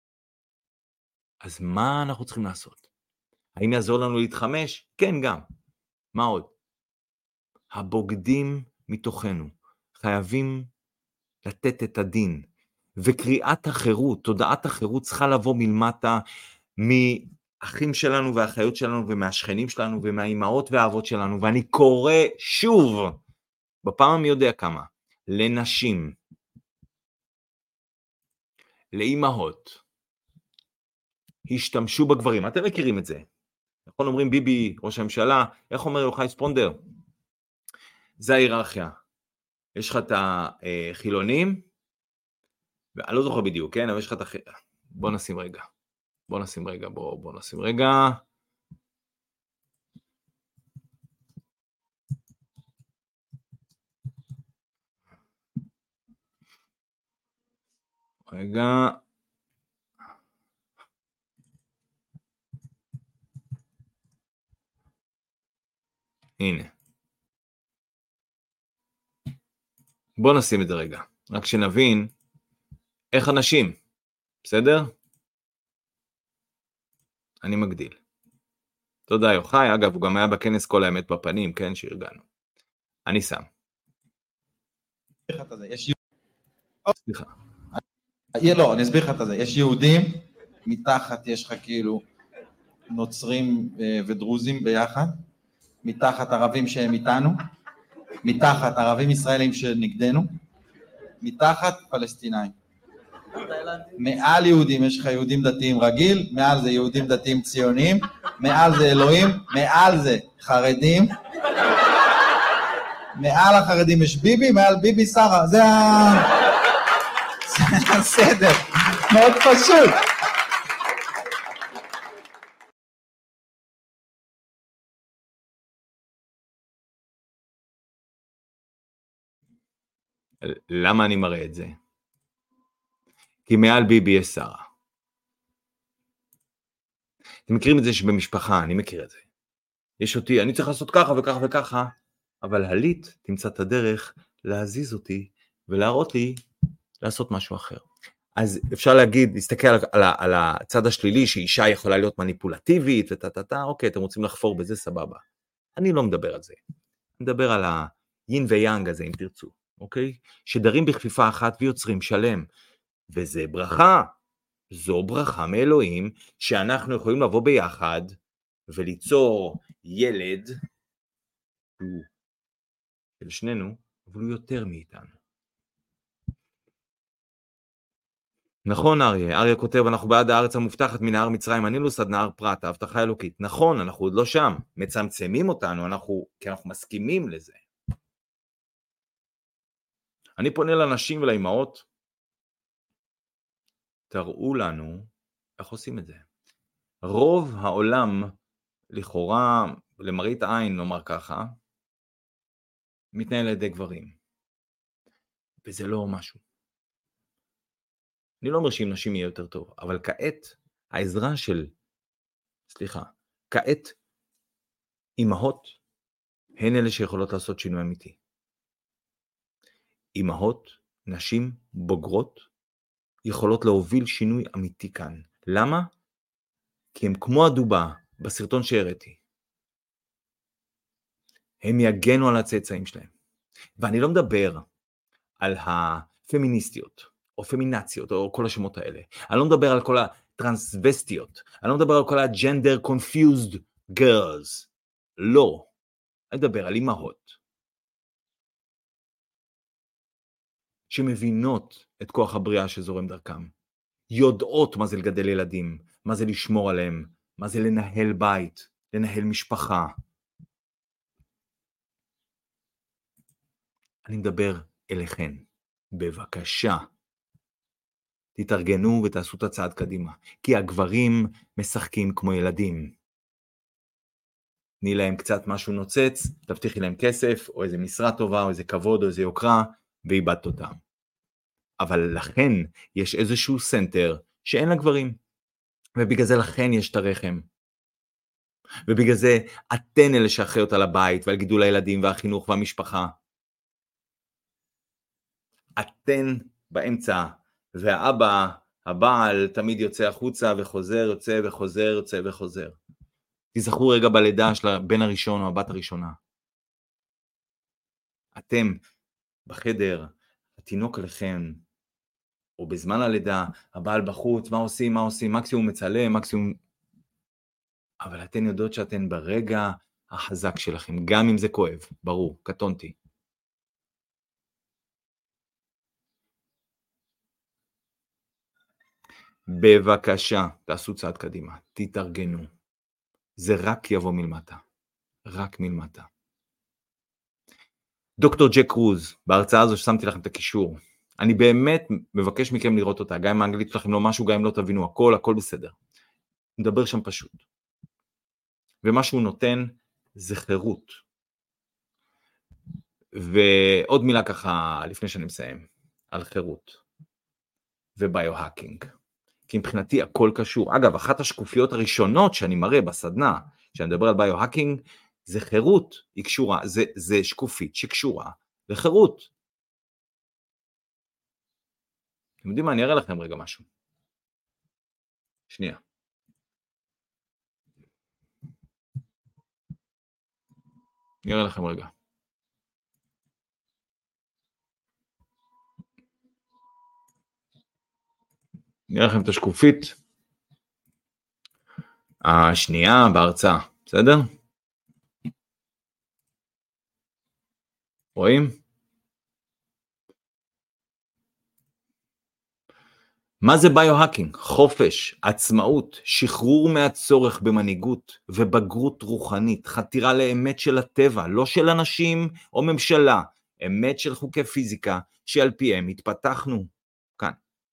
אז מה אנחנו צריכים לעשות? האם יעזור לנו להתחמש? כן, גם. מה עוד? הבוגדים מתוכנו חייבים לתת את הדין, וקריאת החירות, תודעת החירות צריכה לבוא מלמטה, מאחים שלנו והאחיות שלנו ומהשכנים שלנו ומהאימהות והאבות שלנו, ואני קורא שוב, בפעם מי יודע כמה, לנשים, לאימהות, השתמשו בגברים. אתם מכירים את זה. נכון, אומרים ביבי, ראש הממשלה, איך אומר יוחאי ספונדר? זה ההיררכיה. יש לך את החילונים, ואני לא זוכר בדיוק, כן? אבל יש לך את בוא נשים רגע. בוא נשים רגע. הנה. בוא נשים את זה רגע. רק שנבין איך אנשים, בסדר? אני מגדיל. תודה יוחאי, אגב, הוא גם היה בכנס כל האמת בפנים, כן, שארגנו. אני שם. סליחה. לא, אני אסביר לך את זה. יש יהודים, מתחת יש לך כאילו נוצרים ודרוזים ביחד, מתחת ערבים שהם איתנו, מתחת ערבים ישראלים שנגדנו, מתחת פלסטינאים. מעל יהודים יש לך יהודים דתיים רגיל, מעל זה יהודים דתיים ציוניים, מעל זה אלוהים, מעל זה חרדים, מעל החרדים יש ביבי, מעל ביבי שרה, זה הסדר, מאוד פשוט. למה אני מראה את זה? כי מעל ביבי יש שרה. אתם מכירים את זה שבמשפחה, אני מכיר את זה. יש אותי, אני צריך לעשות ככה וככה וככה, אבל הלית תמצא את הדרך להזיז אותי ולהראות לי לעשות משהו אחר. אז אפשר להגיד, להסתכל על הצד השלילי, שאישה יכולה להיות מניפולטיבית ותתתה, אוקיי, אתם רוצים לחפור בזה, סבבה. אני לא מדבר על זה. אני מדבר על היין ויאנג הזה, אם תרצו, אוקיי? שדרים בכפיפה אחת ויוצרים שלם. וזה ברכה, זו ברכה מאלוהים, שאנחנו יכולים לבוא ביחד, וליצור ילד, הוא של שנינו, אבל הוא יותר מאיתנו. נכון אריה כותב, אנחנו בעד הארץ המובטחת מנהר מצרים, הנילוס עד נהר פרת, ההבטחה האלוקית. נכון, אנחנו עוד לא שם, מצמצמים אותנו, כי אנחנו מסכימים לזה. אני פונה לאנשים ולאימהות, תראו לנו איך עושים את זה. רוב העולם, לכאורה, למראית עין, נאמר ככה, מתנהל על ידי גברים. וזה לא משהו. אני לא אומר שאם נשים יהיה יותר טוב, אבל כעת, העזרה של, כעת, אימהות, הן אלה שיכולות לעשות שינוי אמיתי. אימהות, נשים בוגרות, יכולות להוביל שינוי אמיתי כאן. למה? כי הם כמו הדובה בסרטון שהראיתי. הם יגנו על הצאצאים שלהם. ואני לא מדבר על הפמיניסטיות, או פמינציות, או כל השמות האלה. אני לא מדבר על כל הטרנסווסטיות. אני לא מדבר על כל הג'נדר confused girls. לא. אני מדבר על אימהות. שמבינות את כוח הבריאה שזורם דרכם. יודעות מה זה לגדל ילדים, מה זה לשמור עליהם, מה זה לנהל בית, לנהל משפחה. אני מדבר אליכן. בבקשה. תתארגנו ותעשו את הצעד קדימה. כי הגברים משחקים כמו ילדים. תני להם קצת משהו נוצץ, תבטיחי להם כסף, או איזה משרה טובה, או איזה כבוד, או איזה יוקרה, ואיבדת אותם. אבל לכן יש איזשהו סנטר שאין לגברים. ובגלל זה לכן יש את הרחם. ובגלל זה אתן אלה שאחראיות על הבית ועל גידול הילדים והחינוך והמשפחה. אתן באמצע, והאבא, הבעל, תמיד יוצא החוצה וחוזר, יוצא וחוזר, יוצא וחוזר. תזכרו רגע בלידה של הבן הראשון או הבת הראשונה. אתם בחדר, התינוק עליכם, או בזמן הלידה, הבעל בחוץ, מה עושים, מקסימום מצלם, מקסימום... אבל אתן יודעות שאתן ברגע החזק שלכם, גם אם זה כואב, ברור, קטונתי. בבקשה, תעשו צעד קדימה, תתארגנו. זה רק יבוא מלמטה, רק מלמטה. דוקטור ג'ק רוז, בהרצאה הזו ששמתי לכם את הקישור, אני באמת מבקש מכם לראות אותה, גם אם האנגלית שלכם לא משהו, גם אם לא תבינו הכל בסדר. מדבר שם פשוט. ומה שהוא נותן זה חירות. ועוד מילה ככה, לפני שאני מסיים, על חירות. וביו-האקינג. כי מבחינתי הכל קשור. אגב, אחת השקופיות הראשונות שאני מראה בסדנה, שאני מדבר על ביו-האקינג, זה חירות, היא קשורה, זה שקופית שקשורה לחירות. אתם יודעים מה, אני אראה לכם רגע משהו. שנייה. אני אראה לכם רגע. אני אראה לכם את השקופית השנייה בהרצאה, בסדר? רואים? מה זה ביו-האקינג? חופש, עצמאות, שחרור מהצורך במנהיגות ובגרות רוחנית, חתירה לאמת של הטבע, לא של אנשים או ממשלה, אמת של חוקי פיזיקה שעל פיהם התפתחנו כאן.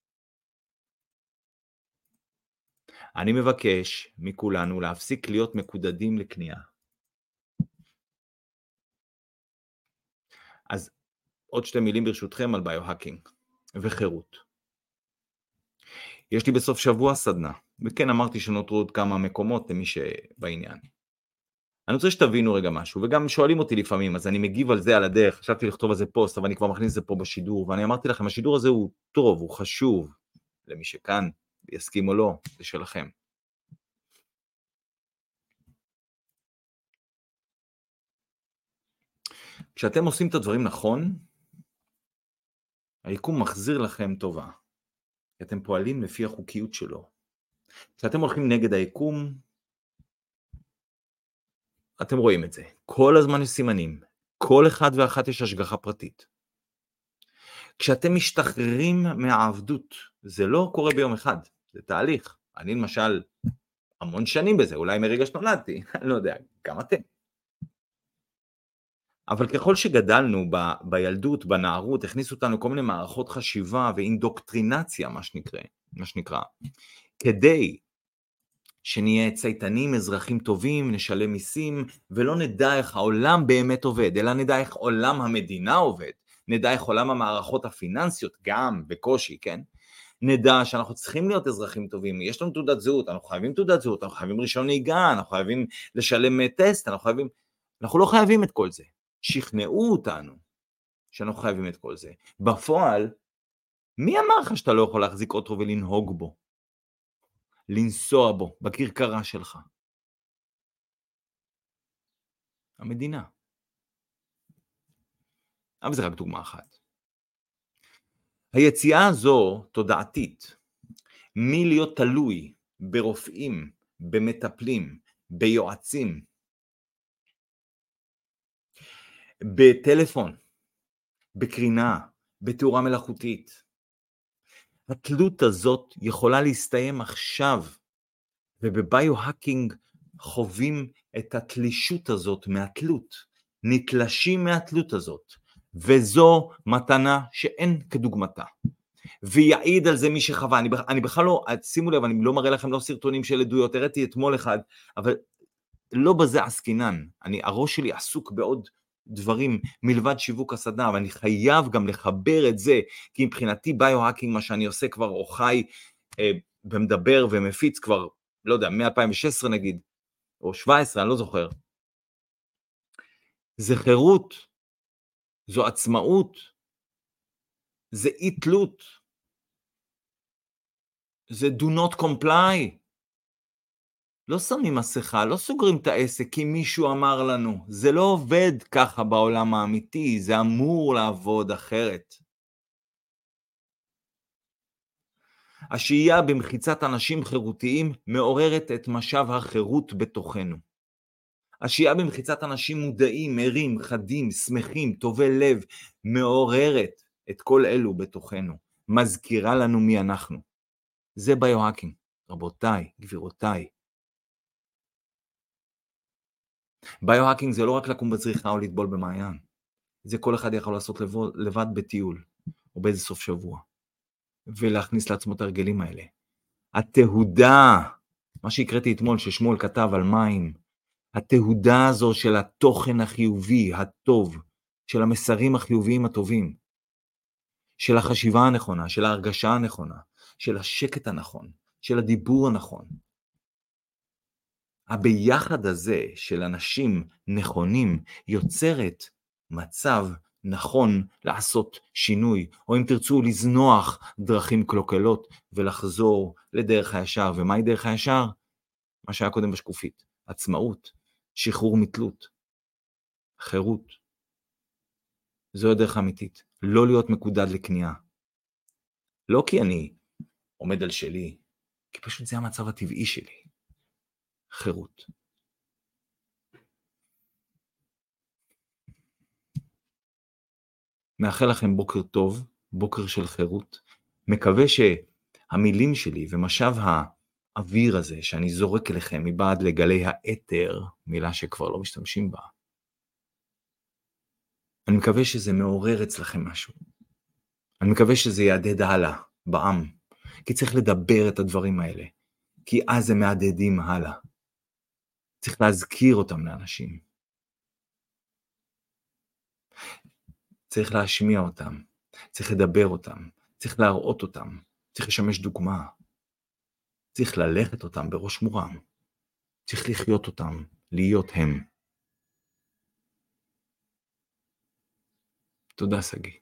אני מבקש מכולנו להפסיק להיות מקודדים לקנייה. אז עוד שתי מילים ברשותכם על ביו-האקינג וחירות. יש לי בסוף שבוע סדנה, וכן אמרתי שנותרו עוד כמה מקומות למי שבעניין. אני רוצה שתבינו רגע משהו, וגם שואלים אותי לפעמים, אז אני מגיב על זה על הדרך, חשבתי לכתוב על זה פוסט, אבל אני כבר מכניס את זה פה בשידור, ואני אמרתי לכם, השידור הזה הוא טוב, הוא חשוב, למי שכאן יסכים או לא, זה שלכם. כשאתם עושים את הדברים נכון, היקום מחזיר לכם טובה. אתם פועלים לפי החוקיות שלו. כשאתם הולכים נגד היקום, אתם רואים את זה. כל הזמן יש סימנים. כל אחד ואחת יש השגחה פרטית. כשאתם משתחררים מהעבדות, זה לא קורה ביום אחד, זה תהליך. אני למשל המון שנים בזה, אולי מרגע שנולדתי, אני לא יודע, גם אתם. אבל ככל שגדלנו בילדות, בנערות, הכניסו אותנו כל מיני מערכות חשיבה ואינדוקטרינציה, מה שנקרא, כדי שנהיה צייתנים, אזרחים טובים, נשלם מיסים, ולא נדע איך העולם באמת עובד, אלא נדע איך עולם המדינה עובד, נדע איך עולם המערכות הפיננסיות, גם בקושי, כן? נדע שאנחנו צריכים להיות אזרחים טובים, יש לנו תעודת זהות, אנחנו חייבים תעודת זהות, אנחנו חייבים רישיון נהיגה, אנחנו חייבים לשלם טסט, אנחנו לא חייבים את כל זה. שכנעו אותנו שאנחנו חייבים את כל זה. בפועל, מי אמר לך שאתה לא יכול להחזיק אוטו ולנהוג בו? לנסוע בו, בכרכרה שלך. המדינה. אבל זה רק דוגמה אחת. היציאה הזו תודעתית, מלהיות תלוי ברופאים, במטפלים, ביועצים, בטלפון, בקרינה, בתאורה מלאכותית. התלות הזאת יכולה להסתיים עכשיו, ובביו-האקינג חווים את התלישות הזאת מהתלות, נתלשים מהתלות הזאת, וזו מתנה שאין כדוגמתה. ויעיד על זה מי שחווה, אני בכלל לא, שימו לב, אני לא מראה לכם לא סרטונים של עדויות, הראיתי אתמול אחד, אבל לא בזה עסקינן, הראש שלי עסוק בעוד דברים מלבד שיווק הסדנה, אבל אני חייב גם לחבר את זה, כי מבחינתי ביו-האקינג, מה שאני עושה כבר או חי ומדבר ומפיץ כבר, לא יודע, מ-2016 נגיד, או 17, אני לא זוכר. זה חירות, זו עצמאות, זה אי תלות, זה do not comply. לא שמים מסכה, לא סוגרים את העסק כי מישהו אמר לנו. זה לא עובד ככה בעולם האמיתי, זה אמור לעבוד אחרת. השהייה במחיצת אנשים חירותיים מעוררת את משב החירות בתוכנו. השהייה במחיצת אנשים מודעים, ערים, חדים, שמחים, טובי לב, מעוררת את כל אלו בתוכנו. מזכירה לנו מי אנחנו. זה ביו-האקינג, רבותיי, גבירותיי. ביו-האקינג זה לא רק לקום בזריחה או לטבול במעיין. זה כל אחד יכול לעשות לבד בטיול, או באיזה סוף שבוע, ולהכניס לעצמו את הרגלים האלה. התהודה, מה שהקראתי אתמול ששמואל כתב על מים, התהודה הזו של התוכן החיובי, הטוב, של המסרים החיוביים הטובים, של החשיבה הנכונה, של ההרגשה הנכונה, של השקט הנכון, של הדיבור הנכון. הביחד הזה של אנשים נכונים יוצרת מצב נכון לעשות שינוי, או אם תרצו לזנוח דרכים קלוקלות ולחזור לדרך הישר. ומהי דרך הישר? מה שהיה קודם בשקופית, עצמאות, שחרור מתלות, חירות. זו הדרך האמיתית, לא להיות מקודד לקנייה. לא כי אני עומד על שלי, כי פשוט זה המצב הטבעי שלי. חירות. מאחל לכם בוקר טוב, בוקר של חירות. מקווה שהמילים שלי ומשב האוויר הזה שאני זורק אליכם מבעד לגלי האתר, מילה שכבר לא משתמשים בה, אני מקווה שזה מעורר אצלכם משהו. אני מקווה שזה יעדד הלאה בעם, כי צריך לדבר את הדברים האלה, כי אז הם מעדדים הלאה. צריך להזכיר אותם לאנשים. צריך להשמיע אותם, צריך לדבר אותם, צריך להראות אותם, צריך לשמש דוגמה, צריך ללכת אותם בראש מורם, צריך לחיות אותם, להיות הם. תודה סגי.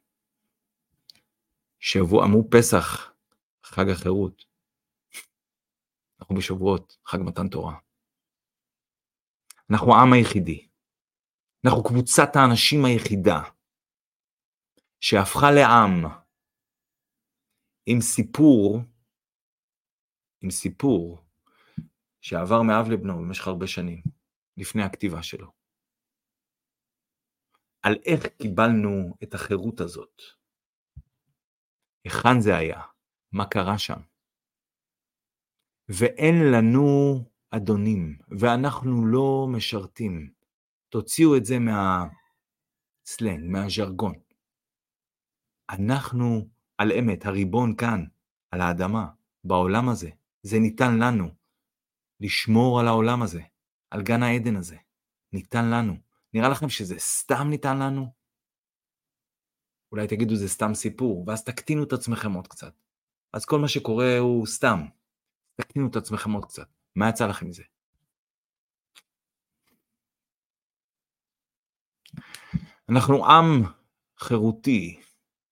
שבוע אמרו פסח, חג החירות. אנחנו בשבועות, חג מתן תורה. אנחנו העם היחידי. אנחנו קבוצת האנשים היחידה שהפכה לעם עם סיפור שעבר מאב לבנו במשך הרבה שנים, לפני הכתיבה שלו. על איך קיבלנו את החירות הזאת. היכן זה היה? מה קרה שם? ואין לנו אדונים, ואנחנו לא משרתים. תוציאו את זה מהסלנג, מהז'רגון. אנחנו על אמת, הריבון כאן, על האדמה, בעולם הזה. זה ניתן לנו. לשמור על העולם הזה, על גן העדן הזה. ניתן לנו. נראה לכם שזה סתם ניתן לנו? אולי תגידו זה סתם סיפור, ואז תקטינו את עצמכם עוד קצת. אז כל מה שקורה הוא סתם. תקטינו את עצמכם עוד קצת. מה יצא לכם מזה? אנחנו עם חירותי.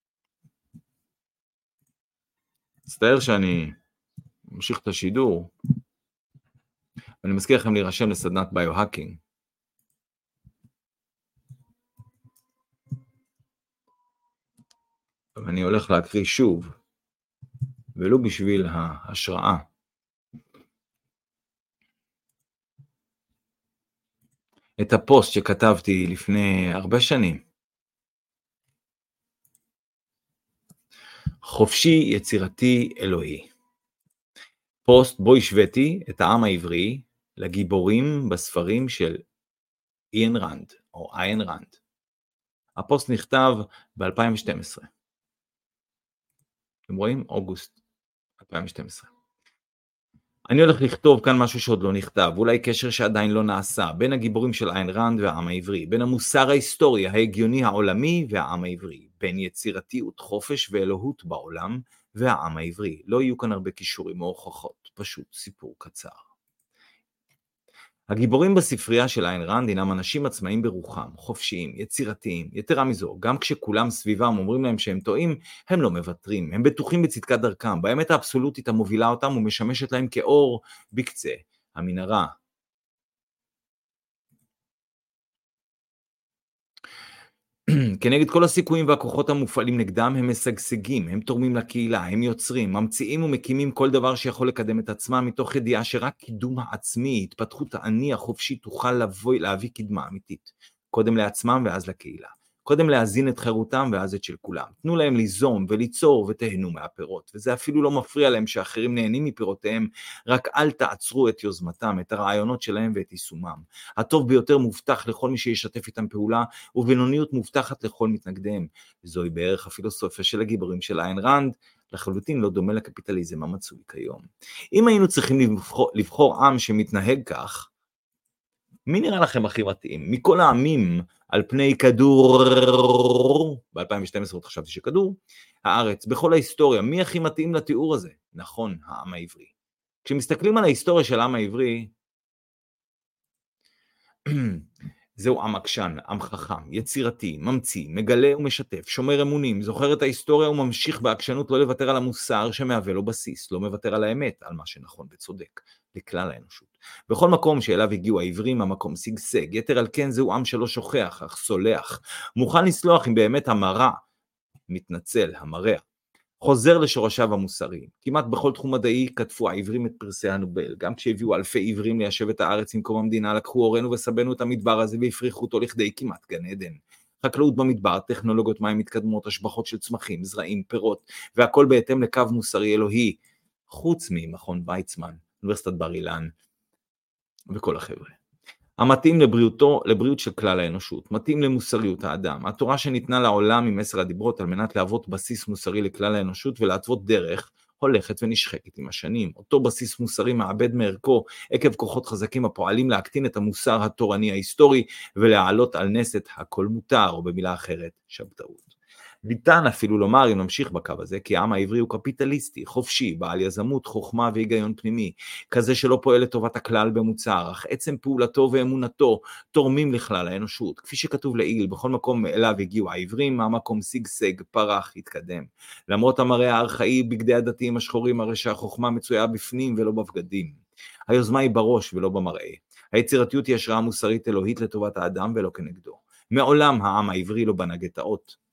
מצטער שאני ממשיך את השידור, ואני מזכיר לכם להירשם לסדנת ביו-האקינג. ואני הולך להקריא שוב, ולא בשביל ההשראה. את הפוסט שכתבתי לפני הרבה שנים. חופשי, יצירתי, אלוהי. פוסט בו השוויתי את העם העברי לגיבורים בספרים של איין רנד, או איין רנד. הפוסט נכתב ב-2012. אתם רואים? אוגוסט 2012. אני הולך לכתוב כאן משהו שעוד לא נכתב, אולי קשר שעדיין לא נעשה, בין הגיבורים של איין רנד והעם העברי, בין המוסר ההיסטורי, ההגיוני העולמי והעם העברי, בין יצירתיות, חופש ואלוהות בעולם והעם העברי. לא יהיו כאן הרבה קישורים או הוכחות, פשוט סיפור קצר. הגיבורים בספרייה של איין רנד הינם אנשים עצמאים ברוחם, חופשיים, יצירתיים, יתרה מזו, גם כשכולם סביבם אומרים להם שהם טועים, הם לא מוותרים, הם בטוחים בצדקת דרכם, באמת האבסולוטית המובילה אותם ומשמשת להם כאור בקצה המנהרה. כנגד כל הסיכויים והכוחות המופעלים נגדם, הם משגשגים, הם תורמים לקהילה, הם יוצרים, ממציאים ומקימים כל דבר שיכול לקדם את עצמם, מתוך ידיעה שרק קידום העצמי, התפתחות האני החופשי, תוכל להביא קדמה אמיתית, קודם לעצמם ואז לקהילה. קודם להזין את חירותם ואז את של כולם. תנו להם ליזום וליצור ותהנו מהפירות, וזה אפילו לא מפריע להם שאחרים נהנים מפירותיהם, רק אל תעצרו את יוזמתם, את הרעיונות שלהם ואת יישומם. הטוב ביותר מובטח לכל מי שישתף איתם פעולה, ובינוניות מובטחת לכל מתנגדיהם. זוהי בערך הפילוסופיה של הגיבורים של איין ראנד, לחלוטין לא דומה לקפיטליזם המצוי כיום. אם היינו צריכים לבחור עם שמתנהג כך, מי נראה לכם הכי מתאים? מכל העמים על פני כדור, ב-2012 עוד חשבתי שכדור, הארץ, בכל ההיסטוריה, מי הכי מתאים לתיאור הזה? נכון, העם העברי. כשמסתכלים על ההיסטוריה של העם העברי, זהו עם עקשן, עם חכם, יצירתי, ממציא, מגלה ומשתף, שומר אמונים, זוכר את ההיסטוריה וממשיך בעקשנות לא לוותר על המוסר שמהווה לו בסיס, לא מוותר על האמת, על מה שנכון וצודק, לכלל האנושות. בכל מקום שאליו הגיעו העברים, המקום שגשג, יתר על כן זהו עם שלא שוכח, אך סולח, מוכן לסלוח אם באמת המרע, מתנצל, המרע, חוזר לשורשיו המוסריים. כמעט בכל תחום מדעי כתבו העברים את פרסי הנובל. גם כשהביאו אלפי עברים ליישב את הארץ עם קום המדינה, לקחו הורינו וסבנו את המדבר הזה והפריחו אותו לכדי כמעט גן עדן. חקלאות במדבר, טכנולוגיות מים מתקדמות, השבחות של צמחים, זרעים, פירות, והכל בהתאם לקו מוסרי אלוהי, חוץ ממכון ויצמן, אוניברסיטת בר אילן וכל החבר'ה. המתאים לבריאות של כלל האנושות, מתאים למוסריות האדם. התורה שניתנה לעולם עם 10 הדיברות על מנת להוות בסיס מוסרי לכלל האנושות ולהתוות דרך, הולכת ונשחקת עם השנים. אותו בסיס מוסרי מאבד מערכו עקב כוחות חזקים הפועלים להקטין את המוסר התורני ההיסטורי ולהעלות על נס את הכל מותר, או במילה אחרת, שבתאות. ניתן אפילו לומר, אם נמשיך בקו הזה, כי העם העברי הוא קפיטליסטי, חופשי, בעל יזמות, חוכמה והיגיון פנימי, כזה שלא פועל לטובת הכלל במוצר, אך עצם פעולתו ואמונתו תורמים לכלל האנושות. כפי שכתוב לעיל, בכל מקום אליו הגיעו העברים, מהמקום שגשג, פרח, התקדם. למרות המראה הארכאי בגדי הדתיים השחורים, הרי שהחוכמה מצויה בפנים ולא בבגדים. היוזמה היא בראש ולא במראה. היצירתיות היא השראה מוסרית אלוהית לטובת האדם ולא כנגדו. מעולם העם העברי לא בנה גטאות.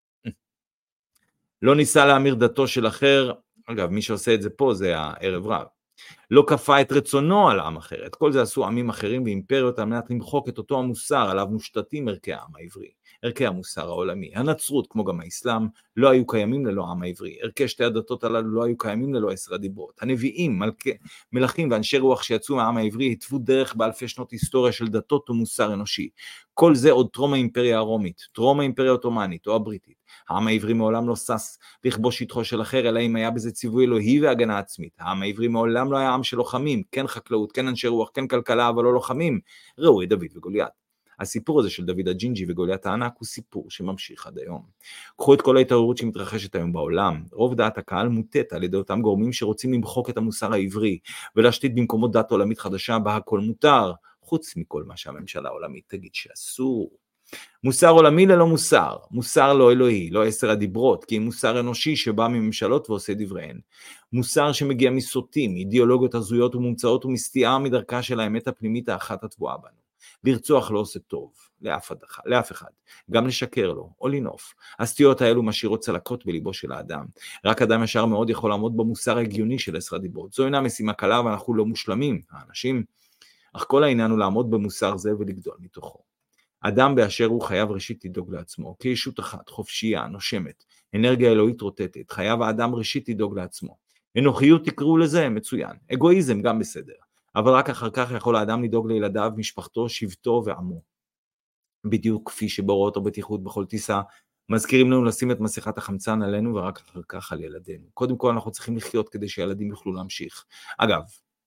לא ניסה להמיר דתו של אחר, אגב, מי שעושה את זה פה זה הערב רב. לא כפה את רצונו על עם אחר, את כל זה עשו עמים אחרים ואימפריות על מנת למחוק את אותו המוסר עליו מושתתים ערכי העם העברי, ערכי המוסר העולמי. הנצרות, כמו גם האסלאם, לא היו קיימים ללא העם העברי. ערכי שתי הדתות הללו לא היו קיימים ללא 10 הדיברות. הנביאים, מלכים ואנשי רוח שיצאו מהעם העברי התוו דרך באלפי שנות היסטוריה של דתות ומוסר אנושי. כל זה עוד טרום האימפריה הרומית, טרום האימפריה העות'מאנית או הבריטית. העם העברי מעולם לא שש לכבוש שטחו של אחר, אלא אם היה בזה ציווי אלוהי והגנה עצמית. העם העברי מעולם לא היה עם של לוחמים, כן חקלאות, כן אנשי רוח, כן כלכלה, אבל לא לוחמים. ראו את דוד וגוליית. הסיפור הזה של דוד הג'ינג'י וגוליית הענק הוא סיפור שממשיך עד היום. קחו את כל ההתעוררות שמתרחשת היום בעולם. רוב דעת הקהל מוטט על ידי אותם גורמים שרוצים למחוק את המוסר העברי, ולהשתית במקומות דת עולמית חדשה בה הכל מותר, חוץ מכל מה שהממשלה העולמית תגיד שאסור. מוסר עולמי ללא מוסר, מוסר לא אלוהי, לא 10 הדיברות, כי מוסר אנושי שבא מממשלות ועושה דבריהן. מוסר שמגיע מסוטים, אידיאולוגיות הזויות ומומצאות ומסתיעה מדרכה של האמת הפנימית האחת התבואה בנו. לרצוח לא עושה טוב, לאף אחד, גם לשקר לו, או לנוף. הסטיות האלו משאירות צלקות בליבו של האדם. רק אדם ישר מאוד יכול לעמוד במוסר הגיוני של 10 הדיברות. זו אינה משימה קלה ואנחנו לא מושלמים, האנשים, אך כל העניין הוא לעמוד במוסר זה ולגדול מתוכו. אדם באשר הוא חייב ראשית לדאוג לעצמו, כישות אחת, חופשייה, נושמת, אנרגיה אלוהית רוטטת, חייב האדם ראשית לדאוג לעצמו. אנוכיות תקראו לזה, מצוין. אגואיזם גם בסדר. אבל רק אחר כך יכול האדם לדאוג לילדיו, משפחתו, שבטו ועמו. בדיוק כפי שבהוראות הבטיחות בכל טיסה, מזכירים לנו לשים את מסכת החמצן עלינו ורק אחר כך על ילדינו. קודם כל אנחנו צריכים לחיות כדי שילדים יוכלו להמשיך. אגב,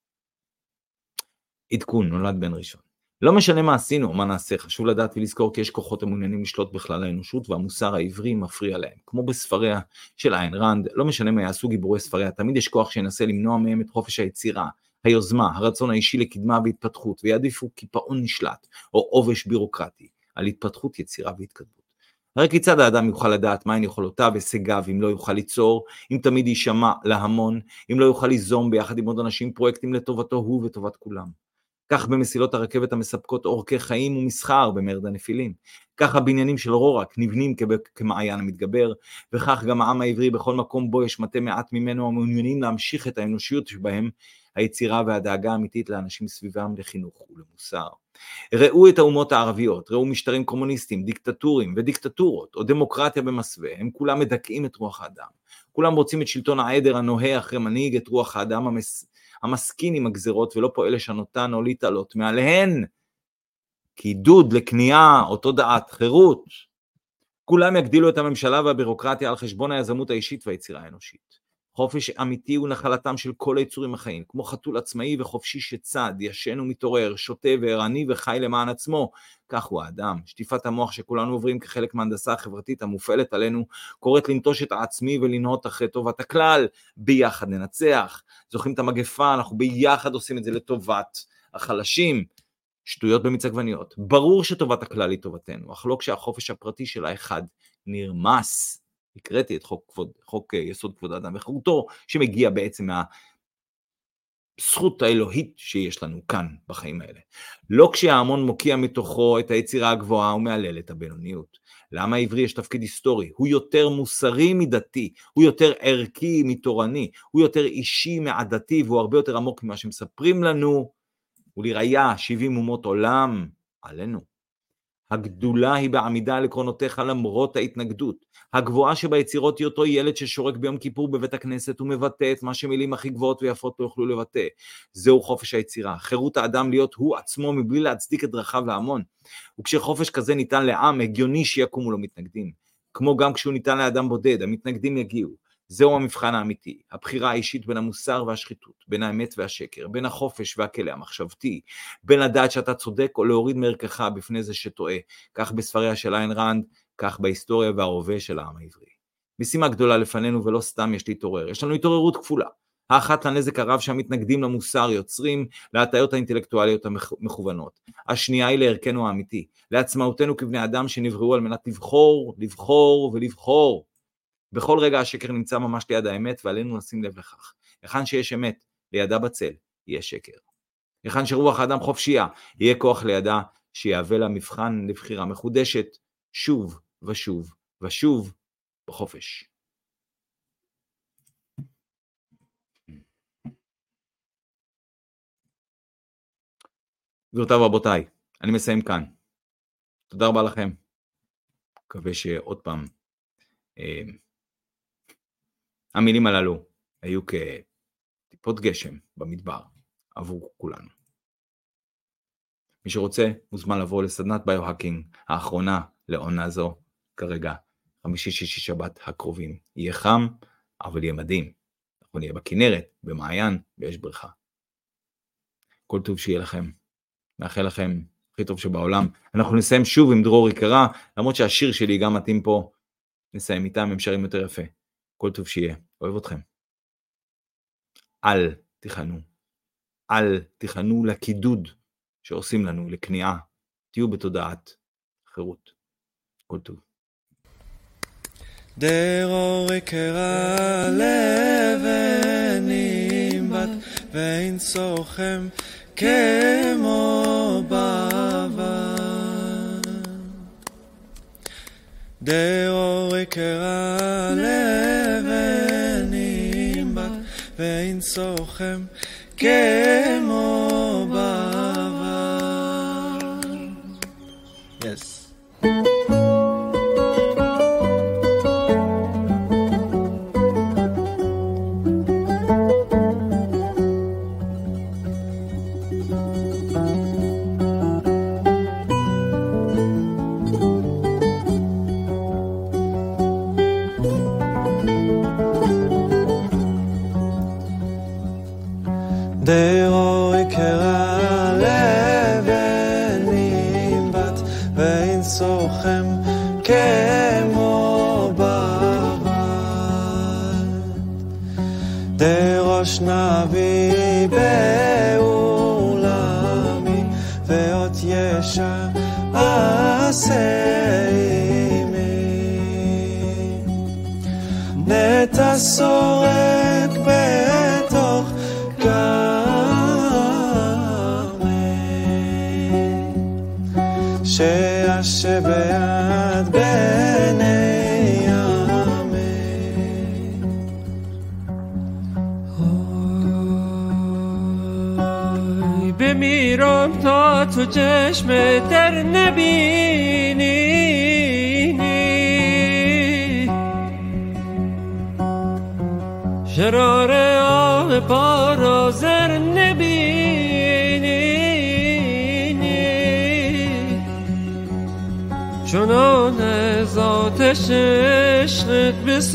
עדכון, נולד בן ראשון. לא משנה מה עשינו או מה נעשה, חשוב לדעת ולזכור כי יש כוחות המעוניינים לשלוט בכלל האנושות והמוסר העברי מפריע להם. כמו בספריה של איין ראנד, לא משנה מה יעשו גיבורי ספריה, תמיד יש כוח שינסה למנוע מהם את חופש היצירה, היוזמה, הרצון האישי לקדמה והתפתחות, ויעדיפו קיפאון נשלט או עובש בירוקרטי על התפתחות, יצירה והתקדמות. הרי כיצד האדם יוכל לדעת מהן יכולותיו והישגיו אם לא יוכל ליצור, אם תמיד יישמע להמון, אם לא יוכל ליזום ביחד עם עוד אנשים פרויקטים לטובתו הוא וטובת כולם. כך במסילות הרכבת המספקות אורכי חיים ומסחר במרד הנפילים. כך הבניינים של רורק נבנים כמעיין המתגבר, וכך גם העם העברי בכל מקום בו יש מתי מעט ממנו המעוניינים להמשיך את האנושיות שבהם, היצירה והדאגה האמיתית לאנשים סביבם לחינוך ולמוסר. ראו את האומות הערביות, ראו משטרים קומוניסטיים, דיקטטורים ודיקטטורות, או דמוקרטיה במסווה, הם כולם מדכאים את רוח האדם. כולם רוצים את שלטון העדר הנוהה אחרי מנהיג את רוח האדם המסכין עם הגזרות ולא פועל לשנותן או להתעלות מעליהן, כעידוד לקנייה או תודעת חירות. כולם יגדילו את הממשלה והבירוקרטיה על חשבון היזמות האישית והיצירה האנושית. חופש אמיתי הוא נחלתם של כל היצורים החיים, כמו חתול עצמאי וחופשי שצד, ישן ומתעורר, שוטה וערני וחי למען עצמו. כך הוא האדם. שטיפת המוח שכולנו עוברים כחלק מההנדסה החברתית המופעלת עלינו, קוראת לנטוש את העצמי ולנהות אחרי טובת הכלל. ביחד ננצח. זוכרים את המגפה, אנחנו ביחד עושים את זה לטובת החלשים. שטויות במיץ עגבניות. ברור שטובת הכלל היא טובתנו, אך לא כשהחופש הפרטי של האחד נרמס. הקראתי את חוק יסוד כבוד האדם וחירותו, שמגיע בעצם מהזכות האלוהית שיש לנו כאן בחיים האלה. לא כשההמון מוקיע מתוכו את היצירה הגבוהה ומעלל את הבינוניות. למה העברי יש תפקיד היסטורי? הוא יותר מוסרי מדתי, הוא יותר ערכי מתורני, הוא יותר אישי מעדתי, והוא הרבה יותר עמוק ממה שמספרים לנו, ולראיה 70 אומות עולם עלינו. הגדולה היא בעמידה על עקרונותיך למרות ההתנגדות. הגבוהה שביצירות היא אותו ילד ששורק ביום כיפור בבית הכנסת ומבטא את מה שמילים הכי גבוהות ויפות לא יוכלו לבטא. זהו חופש היצירה, חירות האדם להיות הוא עצמו מבלי להצדיק את דרכיו להמון. וכשחופש כזה ניתן לעם, הגיוני שיקומו לו מתנגדים. כמו גם כשהוא ניתן לאדם בודד, המתנגדים יגיעו. זהו המבחן האמיתי, הבחירה האישית בין המוסר והשחיתות, בין האמת והשקר, בין החופש והכלא המחשבתי, בין לדעת שאתה צודק או להוריד מערכך בפני זה שטועה, כך בספריה של איין רנד, כך בהיסטוריה וההווה של העם העברי. משימה גדולה לפנינו ולא סתם יש להתעורר, יש לנו התעוררות כפולה, האחת לנזק הרב שהמתנגדים למוסר יוצרים, להטיות האינטלקטואליות המכוונות, השנייה היא לערכנו האמיתי, לעצמאותנו כבני אדם שנבראו על מנת לבחור, לבחור ולבחור. בכל רגע השקר נמצא ממש ליד האמת, ועלינו לשים לב לכך. היכן שיש אמת, לידה בצל, יהיה שקר. היכן שרוח האדם חופשייה, יהיה כוח לידה, שיהווה לה מבחן לבחירה מחודשת, שוב ושוב ושוב, בחופש. גבירותיי ורבותיי, אני מסיים כאן. תודה רבה לכם. מקווה שעוד פעם, המילים הללו היו כטיפות גשם במדבר עבור כולנו. מי שרוצה מוזמן לבוא לסדנת ביו-האקינג האחרונה לעונה זו, כרגע חמישי שישי שבת הקרובים. יהיה חם אבל יהיה מדהים. אנחנו נהיה בכנרת, במעיין, ויש בריכה. כל טוב שיהיה לכם. מאחל לכם הכי טוב שבעולם. אנחנו נסיים שוב עם דרור יקרה, למרות שהשיר שלי גם מתאים פה. נסיים איתם, הם שרים יותר יפה. כל טוב שיהיה, אוהב אתכם. אל תיכנו לקידוד שעושים לנו, לכניעה. תהיו בתודעת חירות. כל טוב. דרור יקרה לבנים בת ואין סוכם כמו בעבר. דרור יקרה לבנים בת ואין סוכם כמו בעבר. Yes. דרור יקרה לבנים בת ואין סוכם כמו בבת. דרוש נביא בעולמי ואות ישר עשה עמי. נטע שורק בתוך גרמי بمیرم تا تو چشم در نبینی شرار آه پارا زر نبینی چنان از آتش عشقت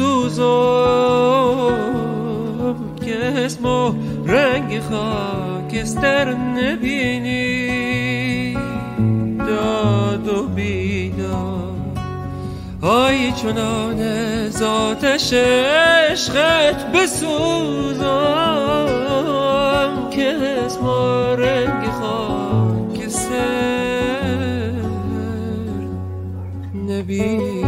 بسوزم که اسم و رنگ خاکستر نبینی داد و بیداد آی چنان از آتش عشقت بسوزم که اسم و رنگ خاکستر نبینی